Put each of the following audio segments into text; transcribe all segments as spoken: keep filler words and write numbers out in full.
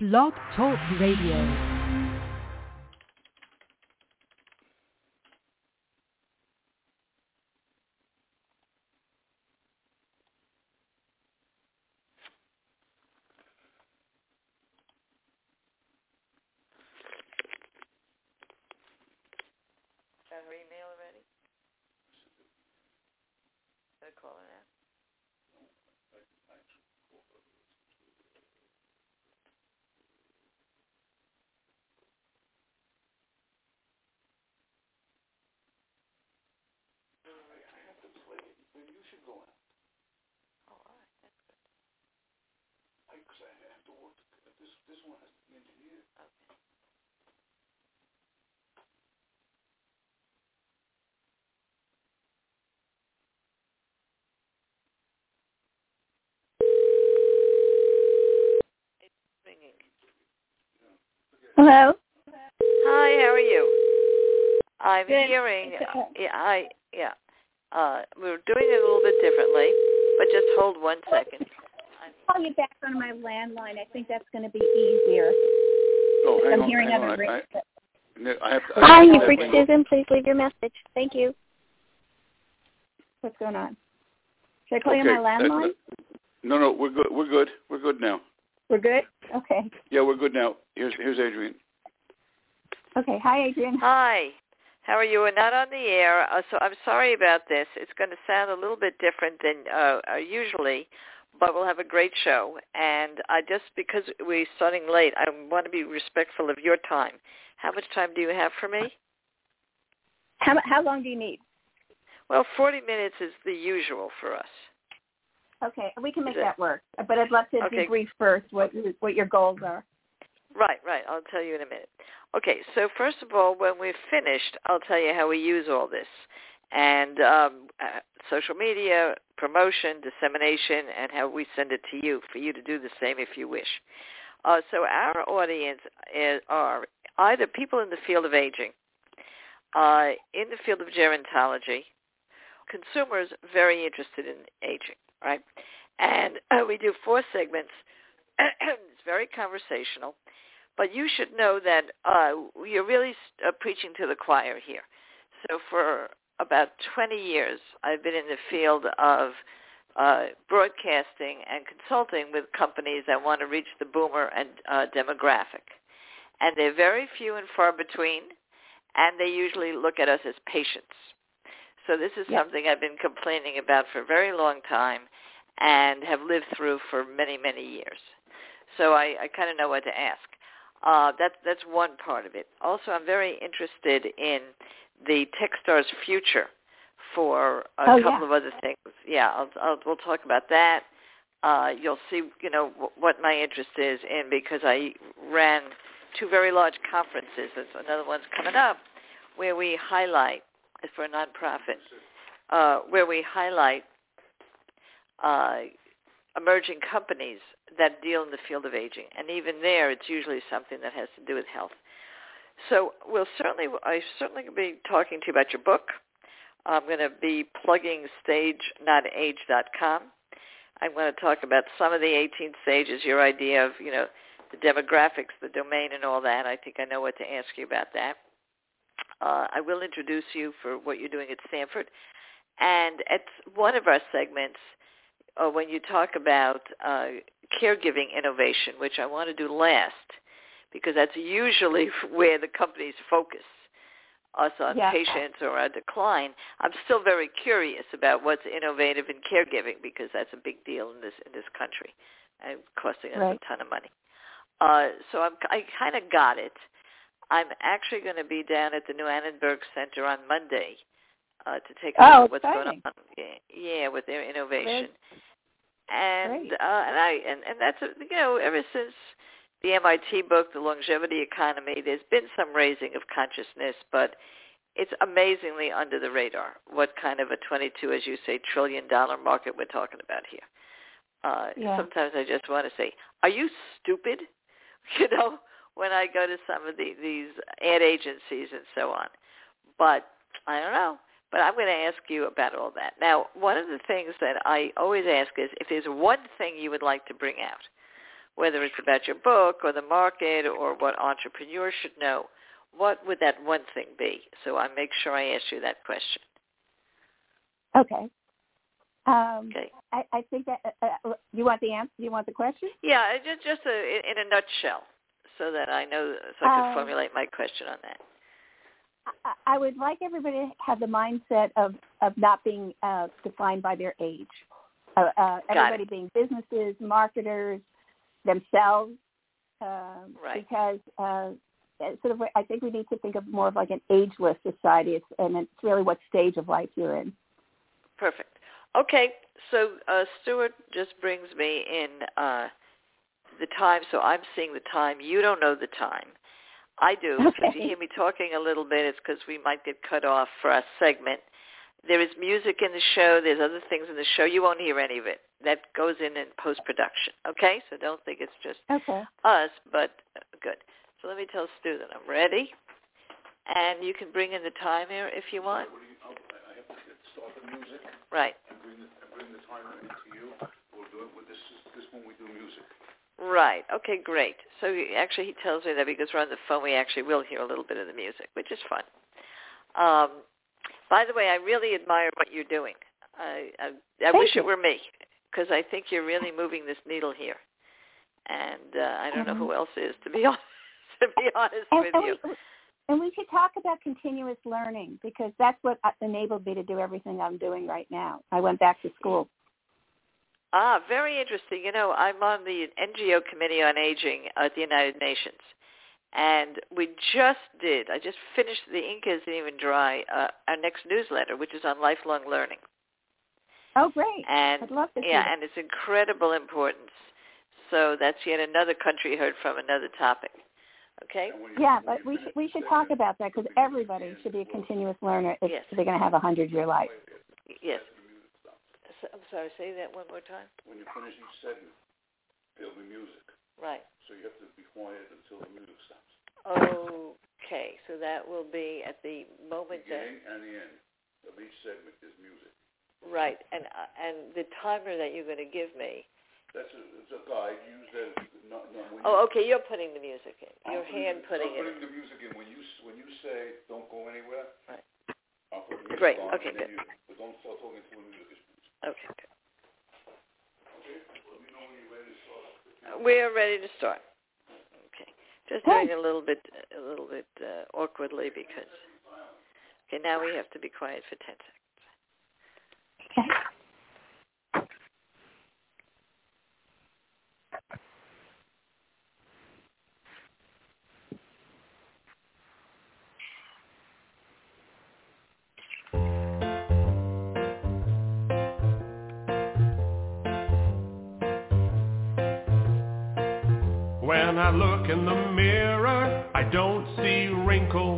Blog Talk Radio. Got her email already? Did I call her now? Ringing. Hello. Hi, how are you? I'm Good. hearing. Uh, yeah, I yeah. Uh, we're doing it a little bit differently, but just hold one second. I'll call you back on my landline. I think that's going to be easier. Oh, hang I'm on, hearing hang other on. rings. I, I, I have to, I Hi, have to you've let reached my mo- Susan. Please leave your message. Thank you. What's going on? Should I call okay. you on my uh, landline? no, no, we're good. We're good. We're good now. We're good? Okay. Yeah, we're good now. Here's here's Adrienne. Okay. Hi, Adrienne. Hi. How are you? We're not on the air, uh, so I'm sorry about this. It's going to sound a little bit different than uh, uh, usually, but we'll have a great show. And I just, because we're starting late, I want to be respectful of your time. How much time do you have for me? How how long do you need? Well, forty minutes is the usual for us. Okay, we can make Is it- that work. But I'd love to Okay. debrief first what you- what your goals are. Right, right. I'll tell you in a minute. Okay, so first of all, when we're finished, I'll tell you how we use all this. And um, uh, social media, promotion, dissemination, and how we send it to you for you to do the same if you wish. Uh, so our audience is, are either people in the field of aging, uh, in the field of gerontology, consumers very interested in aging, right? And uh, we do four segments. It's very conversational. But you should know that uh, you're really uh, preaching to the choir here. So for about twenty years, I've been in the field of uh, broadcasting and consulting with companies that want to reach the boomer and uh, demographic. And they're very few and far between, and they usually look at us as patients. So this is Yep. something I've been complaining about for a very long time and have lived through for many, many years. So I, I kind of know what to ask. Uh, that's that's one part of it. Also, I'm very interested in the Techstars future for a Oh, couple yeah. of other things. Yeah, I'll, I'll, we'll talk about that. Uh, you'll see, you know, w- what my interest is in because I ran two very large conferences. There's another one's coming up where we highlight, it's for a nonprofit, uh, where we highlight uh, emerging companies that deal in the field of aging. And even there, it's usually something that has to do with health. So we'll certainly, I certainly will be talking to you about your book. I'm going to be plugging stage not age dot com. I'm going to talk about some of the eighteen stages, your idea of, you know, the demographics, the domain, and all that. I think I know what to ask you about that. Uh, I will introduce you for what you're doing at Stanford. And at one of our segments, uh, when you talk about uh, caregiving innovation, which I want to do last, because that's usually where the companies focus, us on Yeah. patients or a decline. I'm still very curious about what's innovative in caregiving because that's a big deal in this in this country and costing us Right. a ton of money. Uh, so I'm, I kind of got it. I'm actually going to be down at the New Annenberg Center on Monday uh, to take a Oh, look at what's exciting. going on. Yeah, yeah, with their innovation. Great. And Great. uh, and I and, and that's you know ever since the M I T book, The Longevity Economy, there's been some raising of consciousness, but it's amazingly under the radar what kind of a twenty-two, as you say, trillion dollar market we're talking about here. Uh, Yeah. Sometimes I just want to say, are you stupid? You know, when I go to some of the, these ad agencies and so on. But I don't know. But I'm going to ask you about all that. Now, one of the things that I always ask is if there's one thing you would like to bring out, whether it's about your book or the market or what entrepreneurs should know, what would that one thing be? So I make sure I ask you that question. Okay. Um, okay. I, I think that uh, uh, you want the answer. You want the question? Yeah, just just a, in a nutshell, so that I know, so I can um, formulate my question on that. I, I would like everybody to have the mindset of of not being uh, defined by their age. Uh, uh, everybody being businesses, marketers, themselves, uh, right. because uh, sort of I think we need to think of more of like an ageless society, it's, and it's really what stage of life you're in. Perfect. Okay, so uh, Stuart just brings me in uh, the time, so I'm seeing the time. You don't know the time. I do. Okay. So if you hear me talking a little bit, it's because we might get cut off for our segment. There is music in the show. There's other things in the show. You won't hear any of it. That goes in in post-production, okay? So don't think it's just okay. us, but uh, good. So let me tell Stu that I'm ready. And you can bring in the time here if you want. I have to get, start the music. Right. And bring the, and bring the timer into you. We'll do it with this, this when we do music. Right. Okay, great. So actually he tells me that because we're on the phone, we actually will hear a little bit of the music, which is fun. Um, by the way, I really admire what you're doing. I, I, I wish you. it were me, because I think you're really moving this needle here. And uh, I don't know who else is, to be honest, to be honest and, with and you. We, and we should talk about continuous learning, because that's what enabled me to do everything I'm doing right now. I went back to school. Ah, very interesting. You know, I'm on the N G O Committee on Aging at the United Nations. And we just did, I just finished, the ink isn't even dry, uh, our next newsletter, which is on lifelong learning. Oh, great. And, I'd love to see yeah, that. and it's incredible importance. So that's yet another country heard from, another topic. Okay? Yeah, but we should, we should talk about that, because everybody should be a continuous learner if yes. they're going to have a hundred-year life. Yes. So, I'm sorry, say that one more time. When you finish each segment, there'll be music. Right. So you have to be quiet until the music stops. Okay, so that will be at the moment the that... beginning and the end of each segment is music. Right, and uh, and the timer that you're going to give me... That's a, it's a guide. Use that. Not, not when oh, you, okay, you're putting the music in. Your I'm hand putting, putting it in. I'm putting the music in. When you, when you say don't go anywhere, right. I'll put the music Great, on. okay, and then good. You, but don't start talking until the music is finished. Okay, good. Okay? Let me know when you're ready to start. We're ready to start. Okay. Just doing a little bit, a little bit uh, awkwardly because. Okay, now we have to be quiet for ten seconds. Okay. When I look in the mirror, I don't see wrinkles.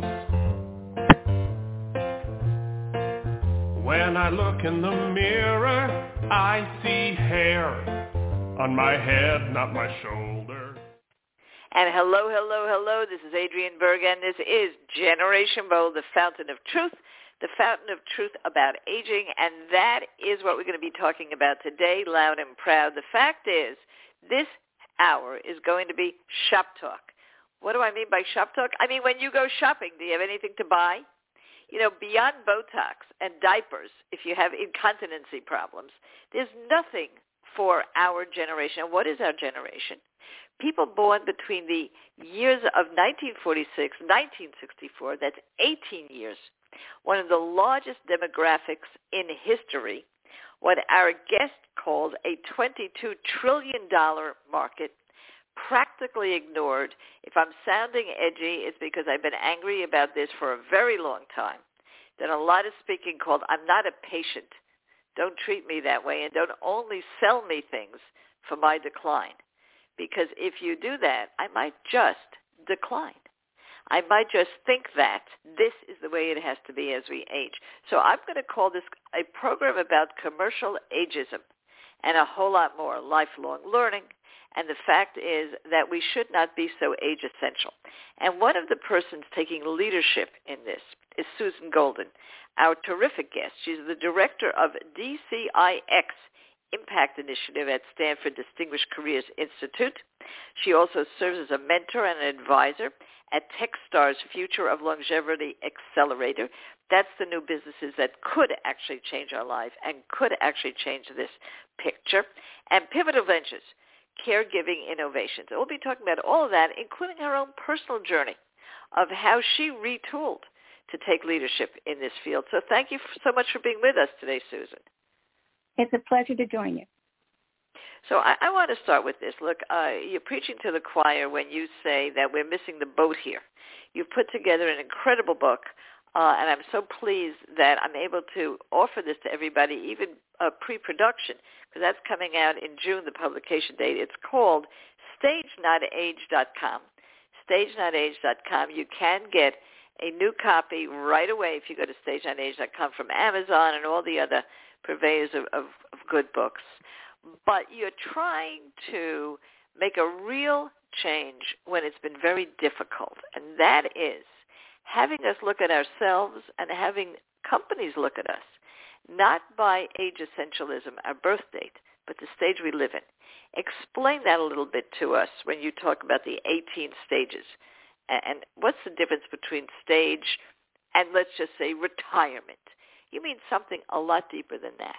When I look in the mirror, I see hair on my head, not my shoulder. And hello, hello, hello. This is Adrienne Berg, and this is Generation Bold, the fountain of truth, the fountain of truth about aging, and that is what we're going to be talking about today, loud and proud. The fact is, this hour is going to be shop talk. What do I mean by shop talk? I mean, when you go shopping, do you have anything to buy? You know, beyond Botox and diapers, if you have incontinency problems, there's nothing for our generation. And what is our generation? People born between the years of nineteen forty-six, nineteen sixty-four, that's eighteen years, one of the largest demographics in history, what our guest called a twenty-two trillion dollars market, practically ignored. If I'm sounding edgy, it's because I've been angry about this for a very long time. Done a lot of speaking called I'm Not a Patient. Don't treat me that way, and don't only sell me things for my decline. Because if you do that, I might just decline. I might just think that this is the way it has to be as we age. So I'm going to call this a program about commercial ageism and a whole lot more, lifelong learning. And the fact is that we should not be so age essential. And one of the persons taking leadership in this is Susan Golden, our terrific guest. She's the director of D C I X Impact Initiative at Stanford Distinguished Careers Institute. She also serves as a mentor and an advisor at Techstars Future of Longevity Accelerator. That's the new businesses that could actually change our life and could actually change this picture. And Pivotal Ventures, Caregiving Innovations. We'll be talking about all of that, including her own personal journey of how she retooled to take leadership in this field. So thank you so much for being with us today, Susan. It's a pleasure to join you. So I, I want to start with this. Look, uh, you're preaching to the choir when you say that we're missing the boat here. You've put together an incredible book, uh, and I'm so pleased that I'm able to offer this to everybody, even uh, pre-production, because that's coming out in June, the publication date. It's called stage not age dot com. stage not age dot com. You can get a new copy right away if you go to stage not age dot com from Amazon and all the other purveyors of, of, of good books. But you're trying to make a real change when it's been very difficult, and that is having us look at ourselves and having companies look at us, not by age essentialism, our birth date, but the stage we live in. Explain that a little bit to us when you talk about the eighteen stages. And what's the difference between stage and, let's just say, retirement? You mean something a lot deeper than that.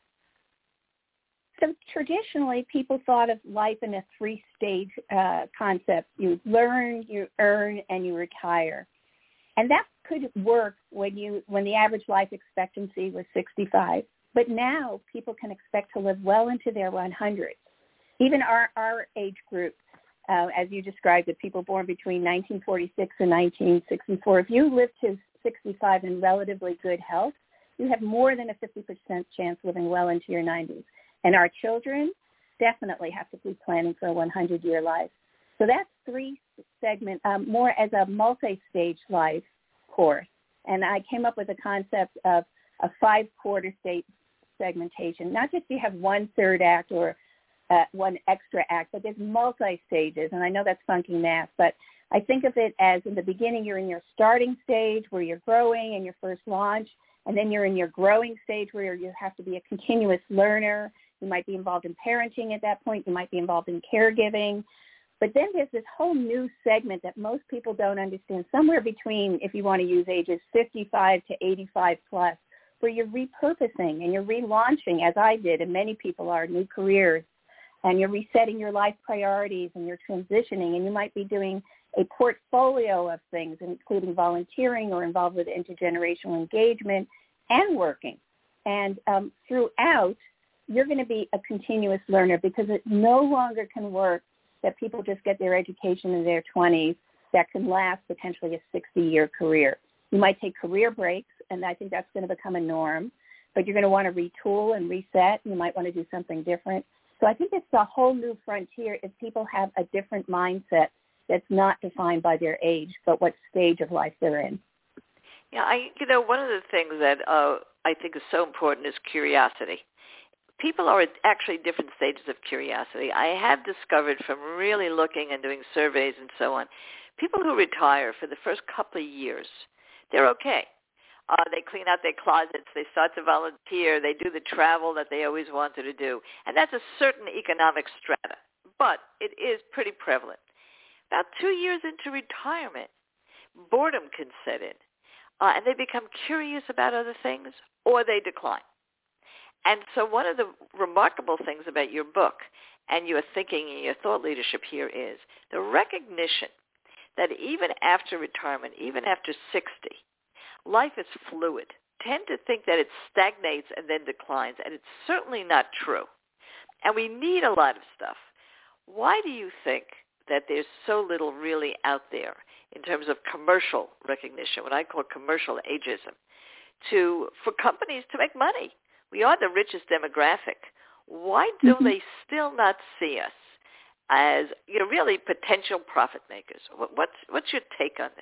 So traditionally, people thought of life in a three-stage uh, concept. You learn, you earn, and you retire. And that could work when you when the average life expectancy was sixty-five. But now people can expect to live well into their hundreds. Even our, our age group, uh, as you described it, people born between nineteen forty-six and nineteen sixty-four, if you live to sixty-five in relatively good health, you have more than a fifty percent chance living well into your nineties. And our children definitely have to be planning for a hundred-year life. So that's three segment, um, more as a multi-stage life course. And I came up with a concept of a five-quarter stage segmentation. Not just you have one third act or uh, one extra act, but there's multi-stages. And I know that's funky math, but I think of it as in the beginning you're in your starting stage where you're growing in your first launch, and then you're in your growing stage where you have to be a continuous learner. You might be involved in parenting at that point. You might be involved in caregiving. But then there's this whole new segment that most people don't understand, somewhere between, if you want to use ages fifty-five to eighty-five plus, where you're repurposing and you're relaunching, as I did, and many people are, new careers, and you're resetting your life priorities and you're transitioning, and you might be doing a portfolio of things, including volunteering or involved with intergenerational engagement and working. And um, throughout, you're going to be a continuous learner because it no longer can work that people just get their education in their twenties that can last potentially a sixty-year career. You might take career breaks, and I think that's going to become a norm, but you're going to want to retool and reset. You might want to do something different. So I think it's a whole new frontier if people have a different mindset that's not defined by their age, but what stage of life they're in. Yeah, I, you know, one of the things that uh, I think is so important is curiosity. People are at actually different stages of curiosity. I have discovered from really looking and doing surveys and so on, people who retire for the first couple of years, they're okay. Uh, they clean out their closets. They start to volunteer. They do the travel that they always wanted to do. And that's a certain economic strata, but it is pretty prevalent. About two years into retirement, boredom can set in, uh, and they become curious about other things, or they decline. And so one of the remarkable things about your book and your thinking and your thought leadership here is the recognition that even after retirement, even after sixty, life is fluid. Tend to think that it stagnates and then declines, and it's certainly not true. And we need a lot of stuff. Why do you think that there's so little really out there in terms of commercial recognition, what I call commercial ageism, to for companies to make money? We are the richest demographic. Why do mm-hmm. they still not see us as, you know, really potential profit makers? What's what's your take on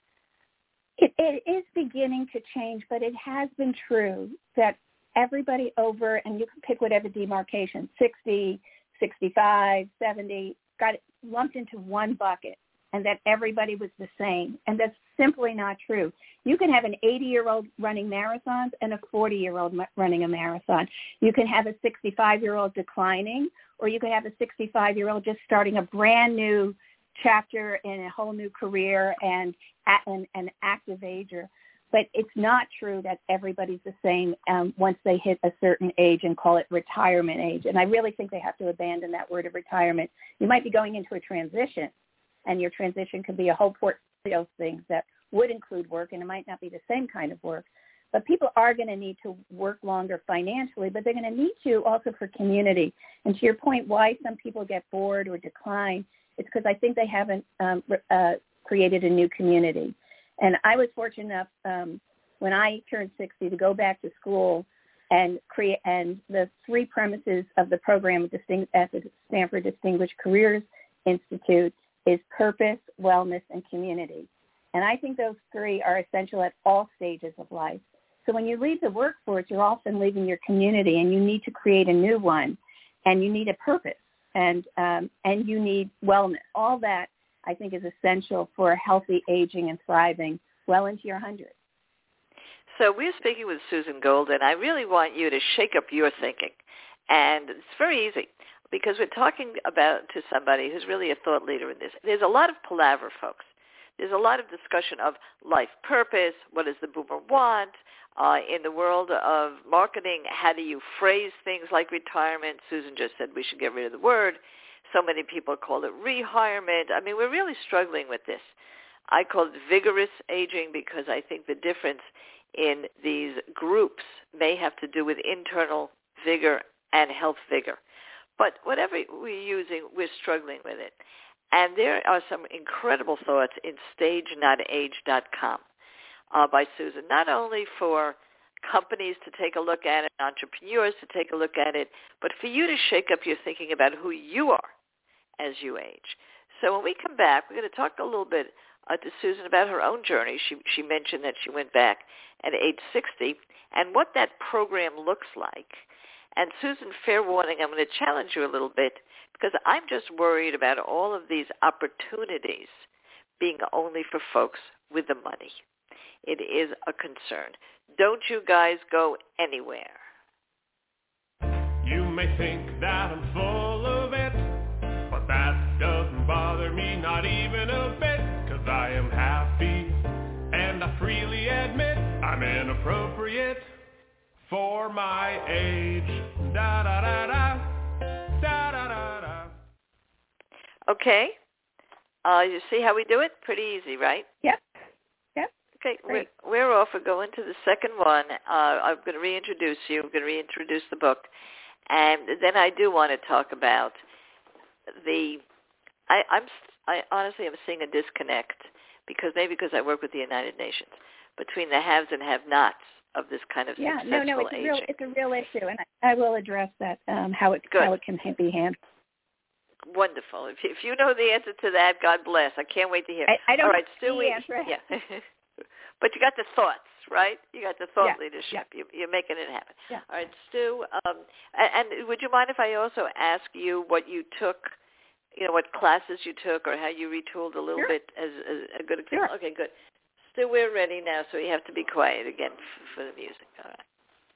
this? It, it is beginning to change, but it has been true that everybody over, and you can pick whatever demarcation, sixty, sixty-five, seventy, got it lumped into one bucket. and that everybody was the same. And that's simply not true. You can have an eighty-year-old running marathons and a forty-year-old running a marathon. You can have a sixty-five-year-old declining, or you can have a sixty-five-year-old just starting a brand new chapter in a whole new career and an, an active ager. But it's not true that everybody's the same um, once they hit a certain age and call it retirement age. And I really think they have to abandon that word of retirement. You might be going into a transition, and your transition could be a whole portfolio of things that would include work, and it might not be the same kind of work. But people are going to need to work longer financially, but they're going to need to also for community. And to your point, why some people get bored or decline, it's because I think they haven't um, uh, created a new community. And I was fortunate enough um, when I turned sixty to go back to school and create. And the three premises of the program at the Stanford Distinguished Careers Institute is purpose, wellness, and community. And I think those three are essential at all stages of life. So when you leave the workforce, you're often leaving your community, and you need to create a new one, and you need a purpose, and um, and you need wellness. All that, I think, is essential for healthy aging and thriving well into your hundreds. So we're speaking with Susan Gold, and I really want you to shake up your thinking. And it's very easy because we're talking about to somebody who's really a thought leader in this. There's a lot of palaver, folks. There's a lot of discussion of life purpose. What does the boomer want? Uh, in the world of marketing, how do you phrase things like retirement? Susan just said we should get rid of the word. So many people call it rehirement. I mean, we're really struggling with this. I call it vigorous aging because I think the difference in these groups may have to do with internal vigor and health vigor. But whatever we're using, we're struggling with it. And there are some incredible thoughts in stage not age dot com uh, by Susan, not only for companies to take a look at it, entrepreneurs to take a look at it, but for you to shake up your thinking about who you are as you age. So when we come back, we're going to talk a little bit uh, to Susan about her own journey. She, she mentioned that she went back at age sixty and what that program looks like. And Susan, fair warning, I'm going to challenge you a little bit because I'm just worried about all of these opportunities being only for folks with the money. It is a concern. Don't you guys go anywhere. You may think that I'm full of it, but that doesn't bother me, not even a bit, because I am happy, and I freely admit I'm inappropriate for my age. Da da da da, da da da da. Okay. Uh, you see how we do it? Pretty easy, right? Yep. Yep. Okay, we're, Great. we're off. We're going to the second one. Uh, I'm going to reintroduce you. I'm going to reintroduce the book. And then I do want to talk about the, I, I'm, I honestly am seeing a disconnect because maybe because I work with the United Nations between the haves and have-nots of this kind of yeah, successful no, no, it's aging. a real, it's a real issue, and I, I will address that, um, how it Good. how it can be handled. Wonderful. If you, if you know the answer to that, God bless. I can't wait to hear. I, I don't All right, know Stu, the we, answer. yeah. But you got the thoughts, right? You got the thought Yeah, leadership. yeah. You, you're making it happen. Yeah. All right, Stu, um, and, and would you mind if I also ask you what you took, you know, what classes you took or how you retooled a little Sure. bit as, as a good example? Sure. Okay, good. Stu, we're ready now, so you have to be quiet again f- for the music. All right.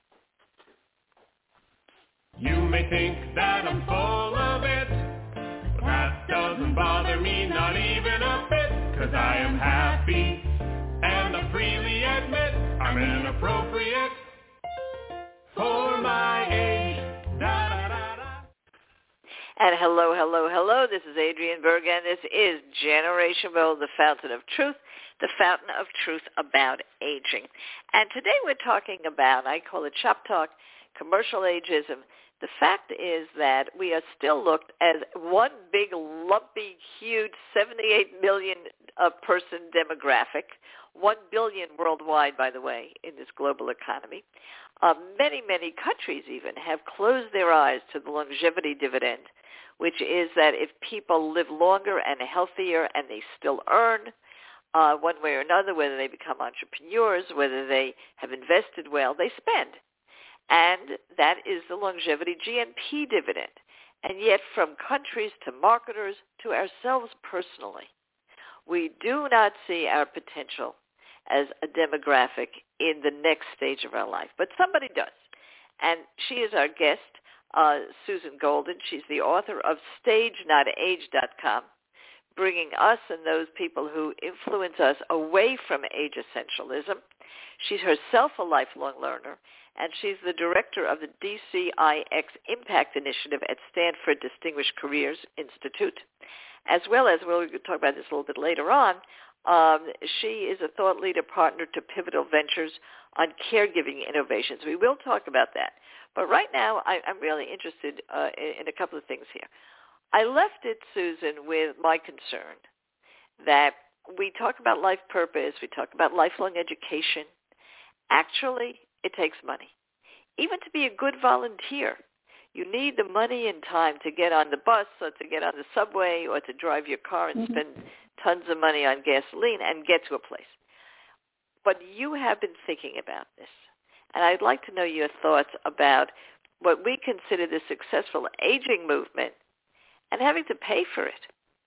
You may think that I'm full of it, but that doesn't bother me, not even a bit, because I am happy, and I freely admit I'm inappropriate for my age. Da, da, da, da. And hello, hello, hello. This is Adrienne Berg, and this is Generation Bold, the fountain of truth, the fountain of truth about aging. And today we're talking about, I call it shop talk, commercial ageism. The fact is that we are still looked as one big, lumpy, huge seventy-eight million uh, person demographic, one billion worldwide, by the way, in this global economy. Uh, many, many countries even have closed their eyes to the longevity dividend, which is that if people live longer and healthier and they still earn, uh, one way or another, whether they become entrepreneurs, whether they have invested well, they spend. And that is the longevity G N P dividend. And yet from countries to marketers to ourselves personally, We do not see our potential as a demographic in the next stage of our life, but somebody does. And she is our guest, uh, Susan Golden. She's the author of stage not age dot com, bringing us and those people who influence us away from age essentialism. She's herself a lifelong learner, and she's the director of the D C I X Impact Initiative at Stanford Distinguished Careers Institute, as well as, we'll talk about this a little bit later on, um, she is a thought leader partner to Pivotal Ventures on caregiving innovations. We will talk about that. But right now, I, I'm really interested uh, in, in a couple of things here. I left it, Susan, with my concern that we talk about life purpose, we talk about lifelong education. Actually, it takes money. Even to be a good volunteer, you need the money and time to get on the bus or to get on the subway or to drive your car and Mm-hmm. spend tons of money on gasoline and get to a place. But you have been thinking about this, and I'd like to know your thoughts about what we consider the successful aging movement and having to pay for it.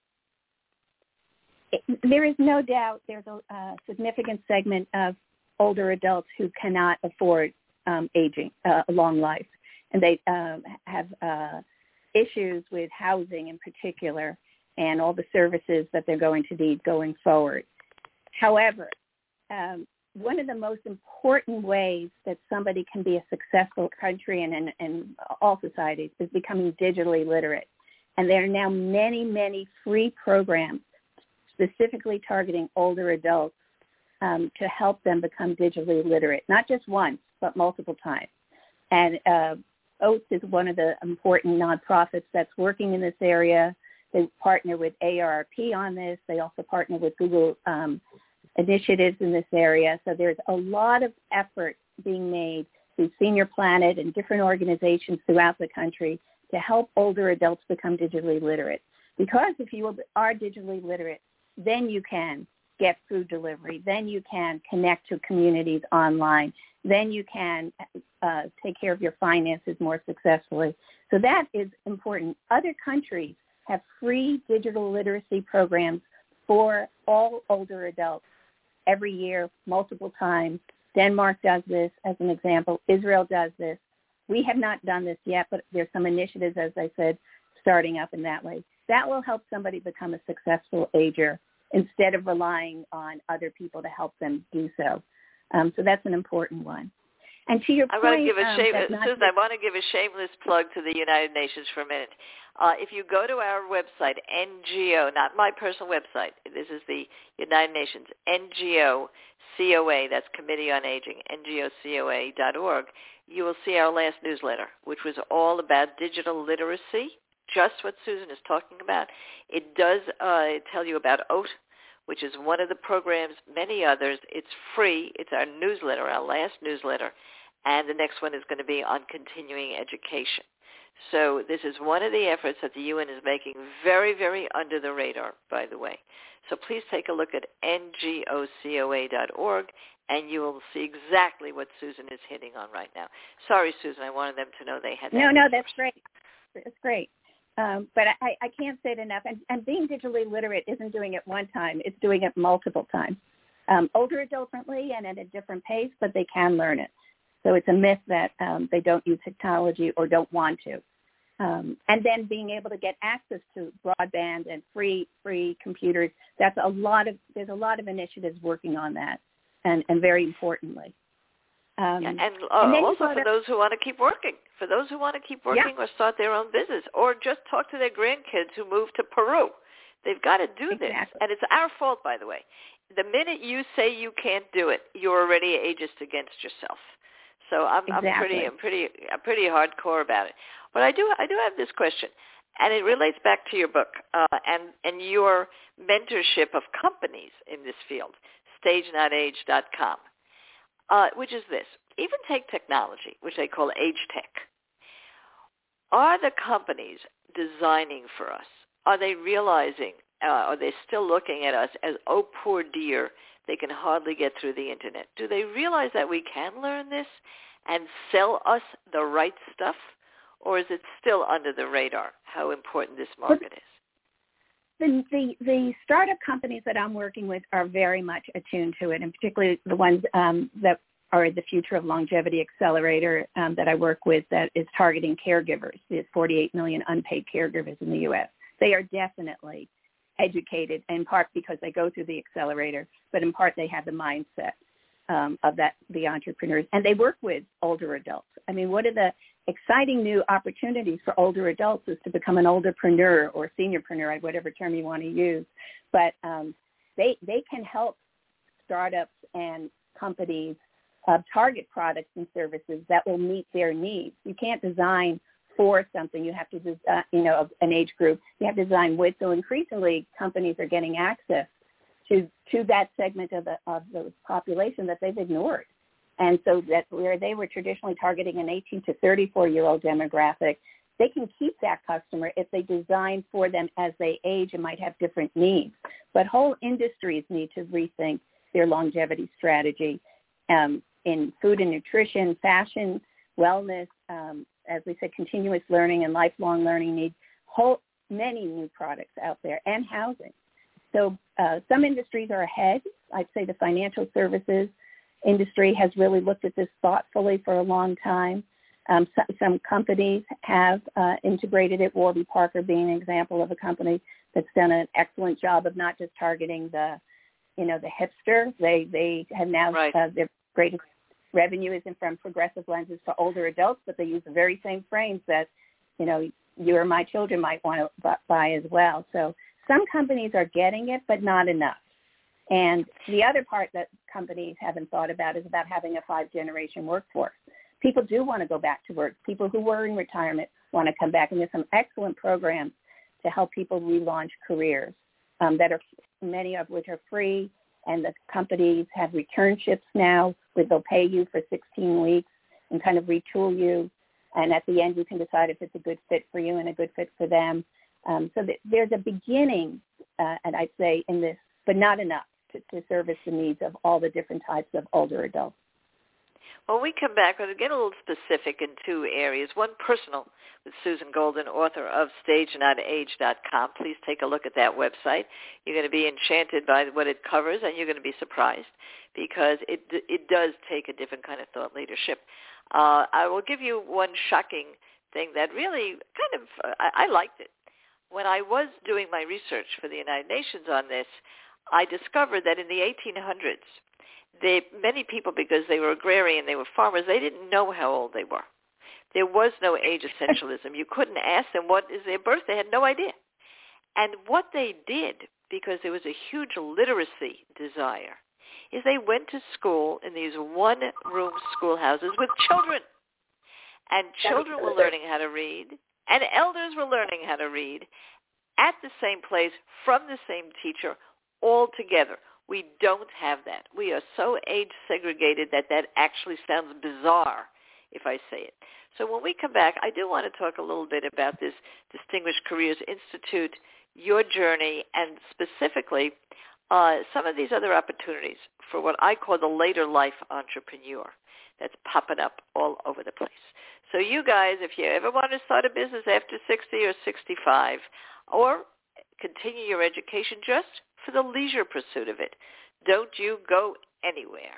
It, there is no doubt there's a, a significant segment of older adults who cannot afford um, aging, uh, a long life, and they um, have uh, issues with housing in particular and all the services that they're going to need going forward. However, um, one of the most important ways that somebody can be a successful country and in, in all societies is becoming digitally literate. And there are now many, many free programs specifically targeting older adults um, to help them become digitally literate, not just once, but multiple times. And uh, Oath is one of the important nonprofits that's working in this area. They partner with A R R P on this. They also partner with Google um, initiatives in this area. So there's a lot of effort being made through Senior Planet and different organizations throughout the country to help older adults become digitally literate. Because if you are digitally literate, then you can get food delivery. Then you can connect to communities online. Then you can uh, take care of your finances more successfully. So that is important. Other countries have free digital literacy programs for all older adults every year, multiple times. Denmark does this as an example. Israel does this. We have not done this yet, but there's some initiatives, as I said, starting up in that way. That will help somebody become a successful ager instead of relying on other people to help them do so. Um, so that's an important one. And to your I point, want to give a um, shame, Susan, Susan, I want to give a shameless plug to the United Nations for a minute. Uh, if you go to our website, N G O, not my personal website, this is the United Nations, N G O C O A, that's Committee on Aging, N G O C O A dot org, you will see our last newsletter, which was all about digital literacy, just what Susan is talking about. It does uh, tell you about Oath, which is one of the programs, many others. It's free. It's our newsletter, our last newsletter. And the next one is going to be on continuing education. So this is one of the efforts that the U N is making very, very under the radar, by the way. So please take a look at N G O C O A dot org, and you will see exactly what Susan is hitting on right now. Sorry, Susan, I wanted them to know they had that. No, no, that's great. That's great. Um, but I, I can't say it enough. And, and being digitally literate isn't doing it one time. It's doing it multiple times. Um, older adults differently and at a different pace, but they can learn it. So it's a myth that um, they don't use technology or don't want to. Um, and then being able to get access to broadband and free free computers, that's a lot of, there's a lot of initiatives working on that, and, and very importantly. Um, yeah, and uh, and also for those who want to keep working, for those who want to keep working yeah. or start their own business, or just talk to their grandkids who moved to Peru. They've got to do exactly. this, and it's our fault, by the way. The minute you say you can't do it, you're already ageist against yourself. So I'm, exactly. I'm pretty, I'm pretty, I'm pretty hardcore about it. But I do, I do have this question, and it relates back to your book uh, and and your mentorship of companies in this field, stage not age dot com, uh, which is this. Even take technology, which they call age tech. Are the companies designing for us? Are they realizing? Uh, are they still looking at us as, oh, poor dear, they can hardly get through the Internet? Do they realize that we can learn this and sell us the right stuff? Or is it still under the radar how important this market is? the, the the startup companies that I'm working with are very much attuned to it, and particularly the ones um, that are the Future of Longevity Accelerator um, that I work with that is targeting caregivers. There's forty-eight million unpaid caregivers in the U S. They are definitely educated, in part because they go through the accelerator, but in part they have the mindset um, of that the entrepreneurs, and they work with older adults. I mean, what are the exciting new opportunities for older adults is to become an olderpreneur or seniorpreneur, whatever term you want to use. But um, they they can help startups and companies uh, target products and services that will meet their needs. You can't design for something. You have to, uh, you know, an age group. You have to design with. So increasingly, companies are getting access to to that segment of the of the population that they've ignored. And so that where they were traditionally targeting an eighteen to thirty-four-year-old demographic, they can keep that customer if they design for them as they age and might have different needs. But whole industries need to rethink their longevity strategy um, in food and nutrition, fashion, wellness, um, as we said, continuous learning and lifelong learning need whole many new products out there, and housing. So uh, some industries are ahead. I'd say the financial services industry has really looked at this thoughtfully for a long time. Um, so, some companies have uh, integrated it, Warby Parker being an example of a company that's done an excellent job of not just targeting the, you know, the hipster. They they have now, right. uh, their greatest revenue is in from progressive lenses for older adults, but they use the very same frames that, you know, you or my children might want to buy as well. So some companies are getting it, but not enough. And the other part that companies haven't thought about is about having a five-generation workforce. People do want to go back to work. People who were in retirement want to come back, and there's some excellent programs to help people relaunch careers um, that are, many of which are free, and the companies have returnships now where they'll pay you for sixteen weeks and kind of retool you, and at the end you can decide if it's a good fit for you and a good fit for them. Um, so that there's a beginning, uh, and I'd say in this, but not enough to, to service the needs of all the different types of older adults. When we come back, we're going to get a little specific in two areas. One, personal, with Susan Golden, author of stage not age dot com. Please take a look at that website. You're going to be enchanted by what it covers, and you're going to be surprised because it it does take a different kind of thought leadership. Uh, I will give you one shocking thing that really kind of, uh, I, I liked it. When I was doing my research for the United Nations on this, I discovered that in the eighteen hundreds, they, many people, because they were agrarian, they were farmers, they didn't know how old they were. There was no age essentialism. You couldn't ask them what is their birth. They had no idea. And what they did, because there was a huge literacy desire, is they went to school in these one-room schoolhouses with children. And children were learning how to read, and elders were learning how to read at the same place from the same teacher all together. We don't have that. We are so age segregated that that actually sounds bizarre if I say it. So when we come back, I do want to talk a little bit about this Distinguished Careers Institute, your journey, and specifically uh, some of these other opportunities for what I call the later life entrepreneur that's popping up all over the place. So you guys, if you ever want to start a business after sixty or sixty-five, or continue your education just for the leisure pursuit of it, don't you go anywhere.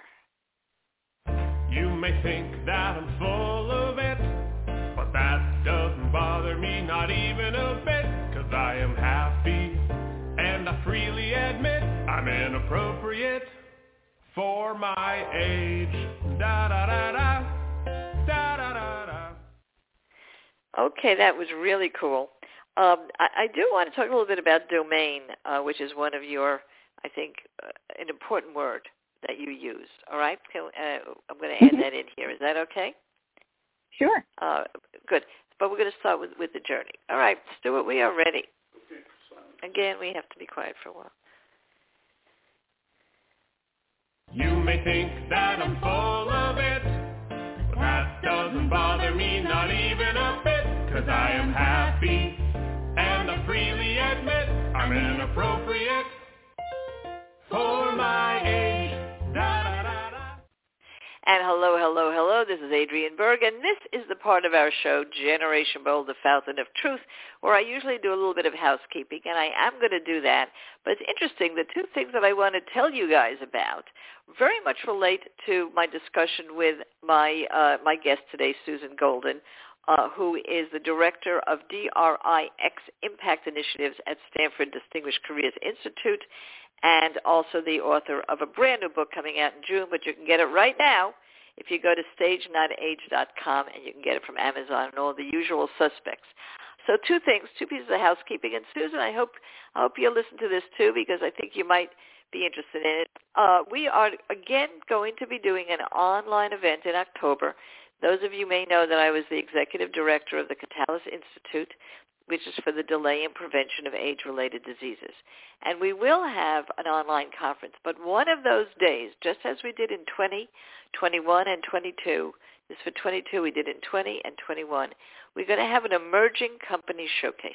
You may think that I'm full of it, but that doesn't bother me not even a bit, 'cause I am happy, and I freely admit I'm inappropriate for my age. Da da da da, da da da da. Okay, that was really cool. Um, I, I do want to talk a little bit about domain, uh, which is one of your, I think, uh, an important word that you use. All right? Can, uh, I'm going to add that in here. Is that okay? Sure. Uh, good. But we're going to start with, with the journey. All right, Stuart, we are ready. Again, we have to be quiet for a while. You may think that I'm full of it, but that doesn't bother me not even a bit, 'cause I am happy, and I freely admit I'm inappropriate for my age. Da, da, da, da. And hello, hello, hello. This is Adrienne Berg, and this is the part of our show, Generation Bold, the Fountain of Truth, where I usually do a little bit of housekeeping, and I am going to do that. But it's interesting, the two things that I want to tell you guys about very much relate to my discussion with my uh, my guest today, Susan Golden, uh, who is the director of D R I X Impact Initiatives at Stanford Distinguished Careers Institute, and also the author of a brand new book coming out in June, but you can get it right now if you go to stage not age dot com, and you can get it from Amazon and all the usual suspects. So two things, two pieces of housekeeping. And Susan, I hope I hope you'll listen to this too, because I think you might be interested in it. Uh, we are, again, going to be doing an online event in October. Those of you may know that I was the executive director of the Catalyst Institute, which is for the delay and prevention of age-related diseases. And we will have an online conference, but one of those days, just as we did in twenty, twenty-one, and twenty-two, this for twenty-two, we did in twenty and twenty-one, we're going to have an emerging company showcase.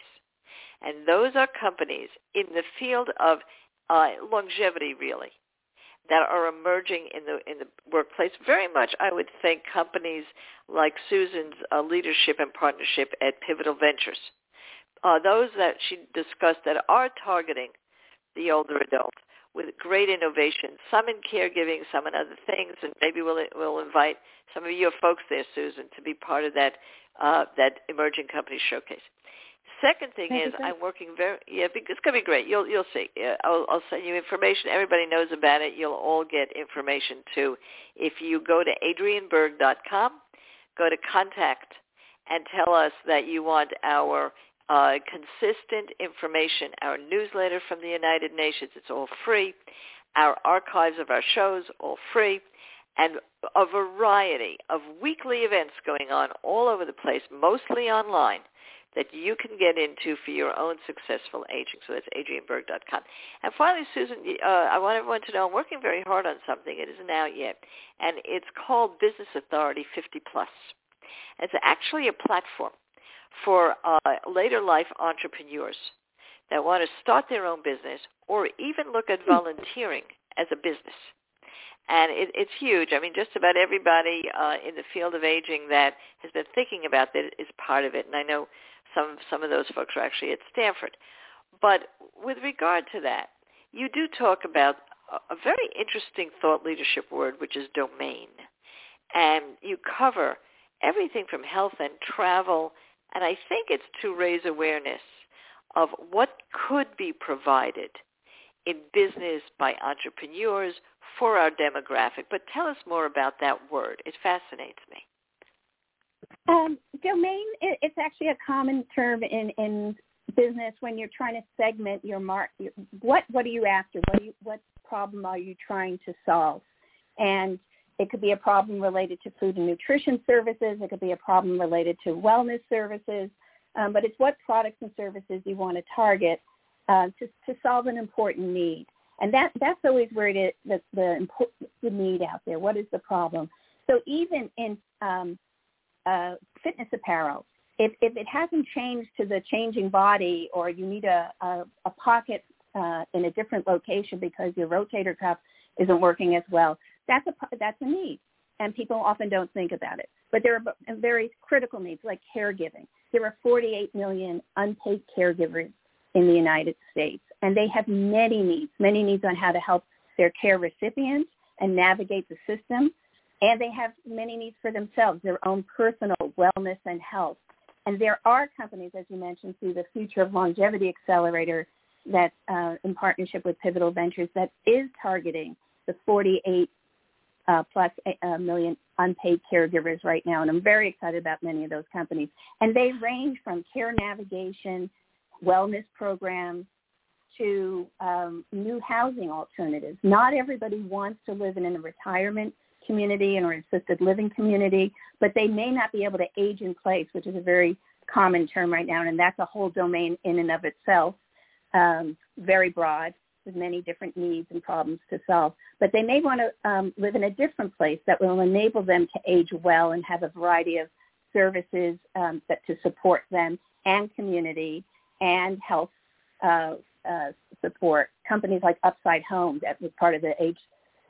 And those are companies in the field of uh, longevity, really, that are emerging in the in the workplace. Very much, I would think, companies like Susan's uh, leadership and partnership at Pivotal Ventures. Uh, those that she discussed that are targeting the older adult with great innovation, some in caregiving, some in other things, and maybe we'll we'll invite some of your folks there, Susan, to be part of that uh, that emerging company showcase. Second thing Thank is you, I'm working very yeah it's going to be great. You'll you'll see. Uh, I'll, I'll send you information. Everybody knows about it. You'll all get information too. If you go to adrienne berg dot com, go to contact, and tell us that you want our Uh, consistent information, our newsletter from the United Nations, it's all free, our archives of our shows, all free, and a variety of weekly events going on all over the place, mostly online, that you can get into for your own successful aging. So that's adrienne berg dot com. And finally, Susan, uh, I want everyone to know I'm working very hard on something. It isn't out yet, and it's called Business Authority fifty plus. It's actually a platform for uh, later life entrepreneurs that want to start their own business or even look at volunteering as a business. And it, it's huge. I mean, just about everybody uh, in the field of aging that has been thinking about that is part of it. And I know some, some of those folks are actually at Stanford. But with regard to that, you do talk about a, a very interesting thought leadership word, which is domain. And you cover everything from health and travel. And I think it's to raise awareness of what could be provided in business by entrepreneurs for our demographic. But tell us more about that word. It fascinates me. Um, domain, it, it's actually a common term in, in business when you're trying to segment your market. What what are you after? What, are you, what problem are you trying to solve? And it could be a problem related to food and nutrition services. It could be a problem related to wellness services. Um, but it's what products and services you want to target uh, to, to solve an important need. And that, that's always where it is, the, the, the need out there. What is the problem? So even in um, uh, fitness apparel, if, if it hasn't changed to the changing body, or you need a, a, a pocket uh, in a different location because your rotator cuff isn't working as well, That's a that's a need, and people often don't think about it. But there are very critical needs like caregiving. There are forty-eight million unpaid caregivers in the United States, and they have many needs, many needs on how to help their care recipients and navigate the system, and they have many needs for themselves, their own personal wellness and health. And there are companies, as you mentioned, through the Future of Longevity Accelerator, that's uh, in partnership with Pivotal Ventures, that is targeting the forty-eight Uh, plus a, a million unpaid caregivers right now. And I'm very excited about many of those companies. And they range from care navigation, wellness programs, to um, new housing alternatives. Not everybody wants to live in a retirement community or an assisted living community, but they may not be able to age in place, which is a very common term right now. And that's a whole domain in and of itself, um, very broad, with many different needs and problems to solve. But they may want to um, live in a different place that will enable them to age well and have a variety of services um, that to support them, and community and health uh, uh, support. Companies like Upside Home, that was part of the age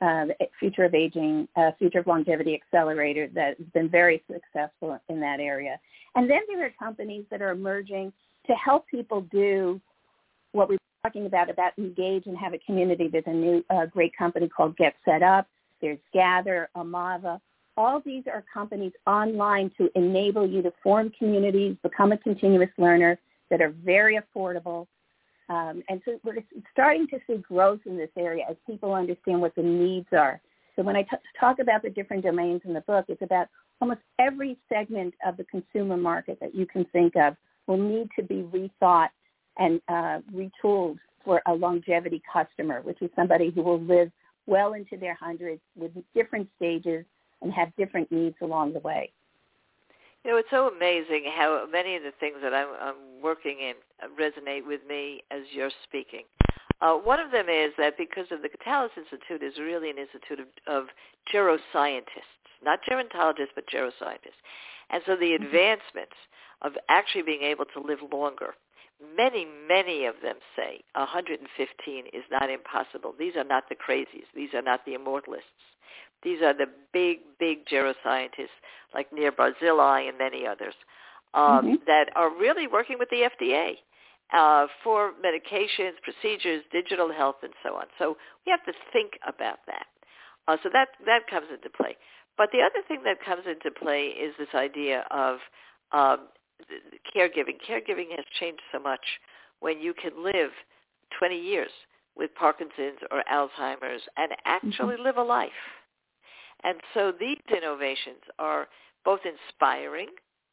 uh, the Future of Aging, uh, Future of Longevity Accelerator that has been very successful in that area. And then there are companies that are emerging to help people do what we were talking about, about engage and have a community. There's a new uh, great company called Get Set Up. There's Gather, Amava. All these are companies online to enable you to form communities, become a continuous learner that are very affordable. Um, and so we're starting to see growth in this area as people understand what the needs are. So when I t- talk about the different domains in the book, it's about almost every segment of the consumer market that you can think of will need to be rethought and uh, retooled for a longevity customer, which is somebody who will live well into their hundreds with different stages and have different needs along the way. You know, it's so amazing how many of the things that I'm, I'm working in resonate with me as you're speaking. Uh, one of them is that because of the Catalyst Institute is really an institute of, of geroscientists, not gerontologists, but geroscientists. And so the advancements of actually being able to live longer, many, many of them say one hundred fifteen is not impossible. These are not the crazies. These are not the immortalists. These are the big, big geroscientists like Nir Barzilai and many others um, mm-hmm. that are really working with the F D A uh, for medications, procedures, digital health, and so on. So we have to think about that. Uh, so that, that comes into play. But the other thing that comes into play is this idea of um, caregiving. Caregiving has changed so much when you can live twenty years with Parkinson's or Alzheimer's and actually mm-hmm. live a life. And so these innovations are both inspiring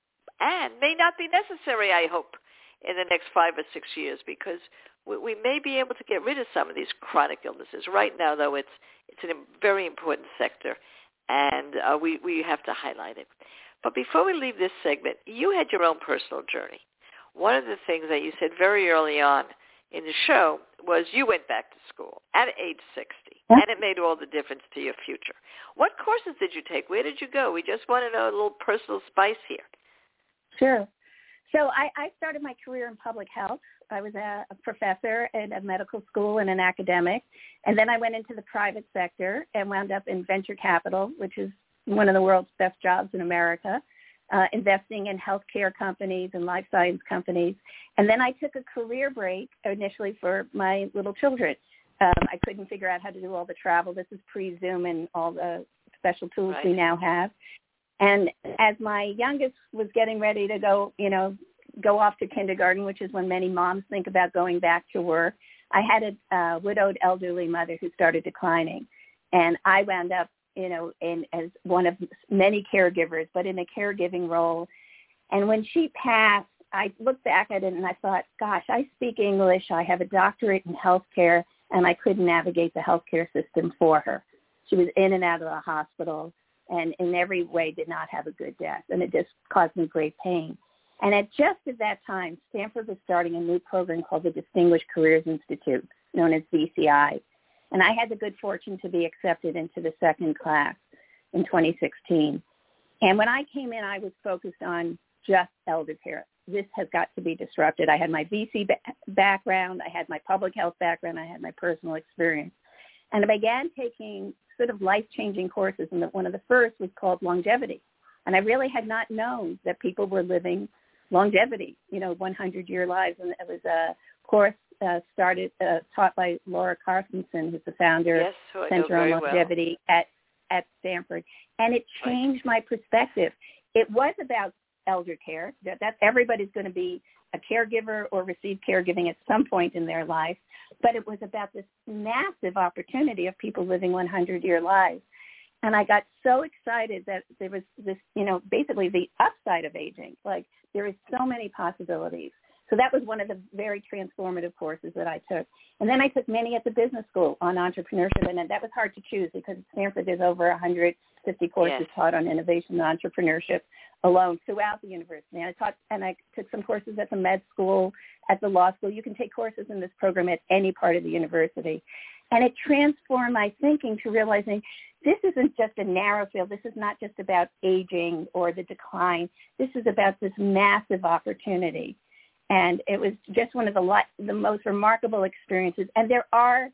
and may not be necessary, I hope, in the next five or six years because we, we may be able to get rid of some of these chronic illnesses. Right now, though, it's it's a very important sector, and uh, we, we have to highlight it. But before we leave this segment, you had your own personal journey. One of the things that you said very early on in the show was you went back to school at age sixty, and it made all the difference to your future. What courses did you take? Where did you go? We just want to know a little personal spice here. Sure. So I, I started my career in public health. I was a, a professor at a medical school and an academic, and then I went into the private sector and wound up in venture capital, which is one of the world's best jobs in America. Uh, investing in healthcare companies and life science companies. And then I took a career break initially for my little children. Um, I couldn't figure out how to do all the travel. This is pre-Zoom and all the special tools right. we now have. And as my youngest was getting ready to go, you know, go off to kindergarten, which is when many moms think about going back to work, I had a uh, widowed elderly mother who started declining. And I wound up you know, in, as one of many caregivers, but in a caregiving role. And when she passed, I looked back at it and I thought, gosh, I speak English. I have a doctorate in healthcare, and I couldn't navigate the healthcare system for her. She was in and out of the hospital and in every way did not have a good death, and it just caused me great pain. And at just at that time, Stanford was starting a new program called the Distinguished Careers Institute, known as D C I. And I had the good fortune to be accepted into the second class in twenty sixteen. And when I came in, I was focused on just elder care. This has got to be disrupted. I had my V C ba- background. I had my public health background. I had my personal experience. And I began taking sort of life-changing courses. And the, one of the first was called longevity. And I really had not known that people were living longevity, you know, hundred-year lives. And it was a course Uh, started, uh, taught by Laura Carstensen, who's the founder yes, of Center on Longevity well. at, at Stanford. And it changed right. my perspective. It was about elder care. That, that everybody's going to be a caregiver or receive caregiving at some point in their life. But it was about this massive opportunity of people living hundred-year lives. And I got so excited that there was this, you know, basically the upside of aging. Like, there is so many possibilities. So that was one of the very transformative courses that I took. And then I took many at the business school on entrepreneurship, and that was hard to choose because at Stanford there's over one hundred fifty courses yes. taught on innovation and entrepreneurship alone throughout the university. And I taught, and I took some courses at the med school, at the law school. You can take courses in this program at any part of the university. And it transformed my thinking to realizing this isn't just a narrow field. This is not just about aging or the decline. This is about this massive opportunity. And it was just one of the the most remarkable experiences. And there are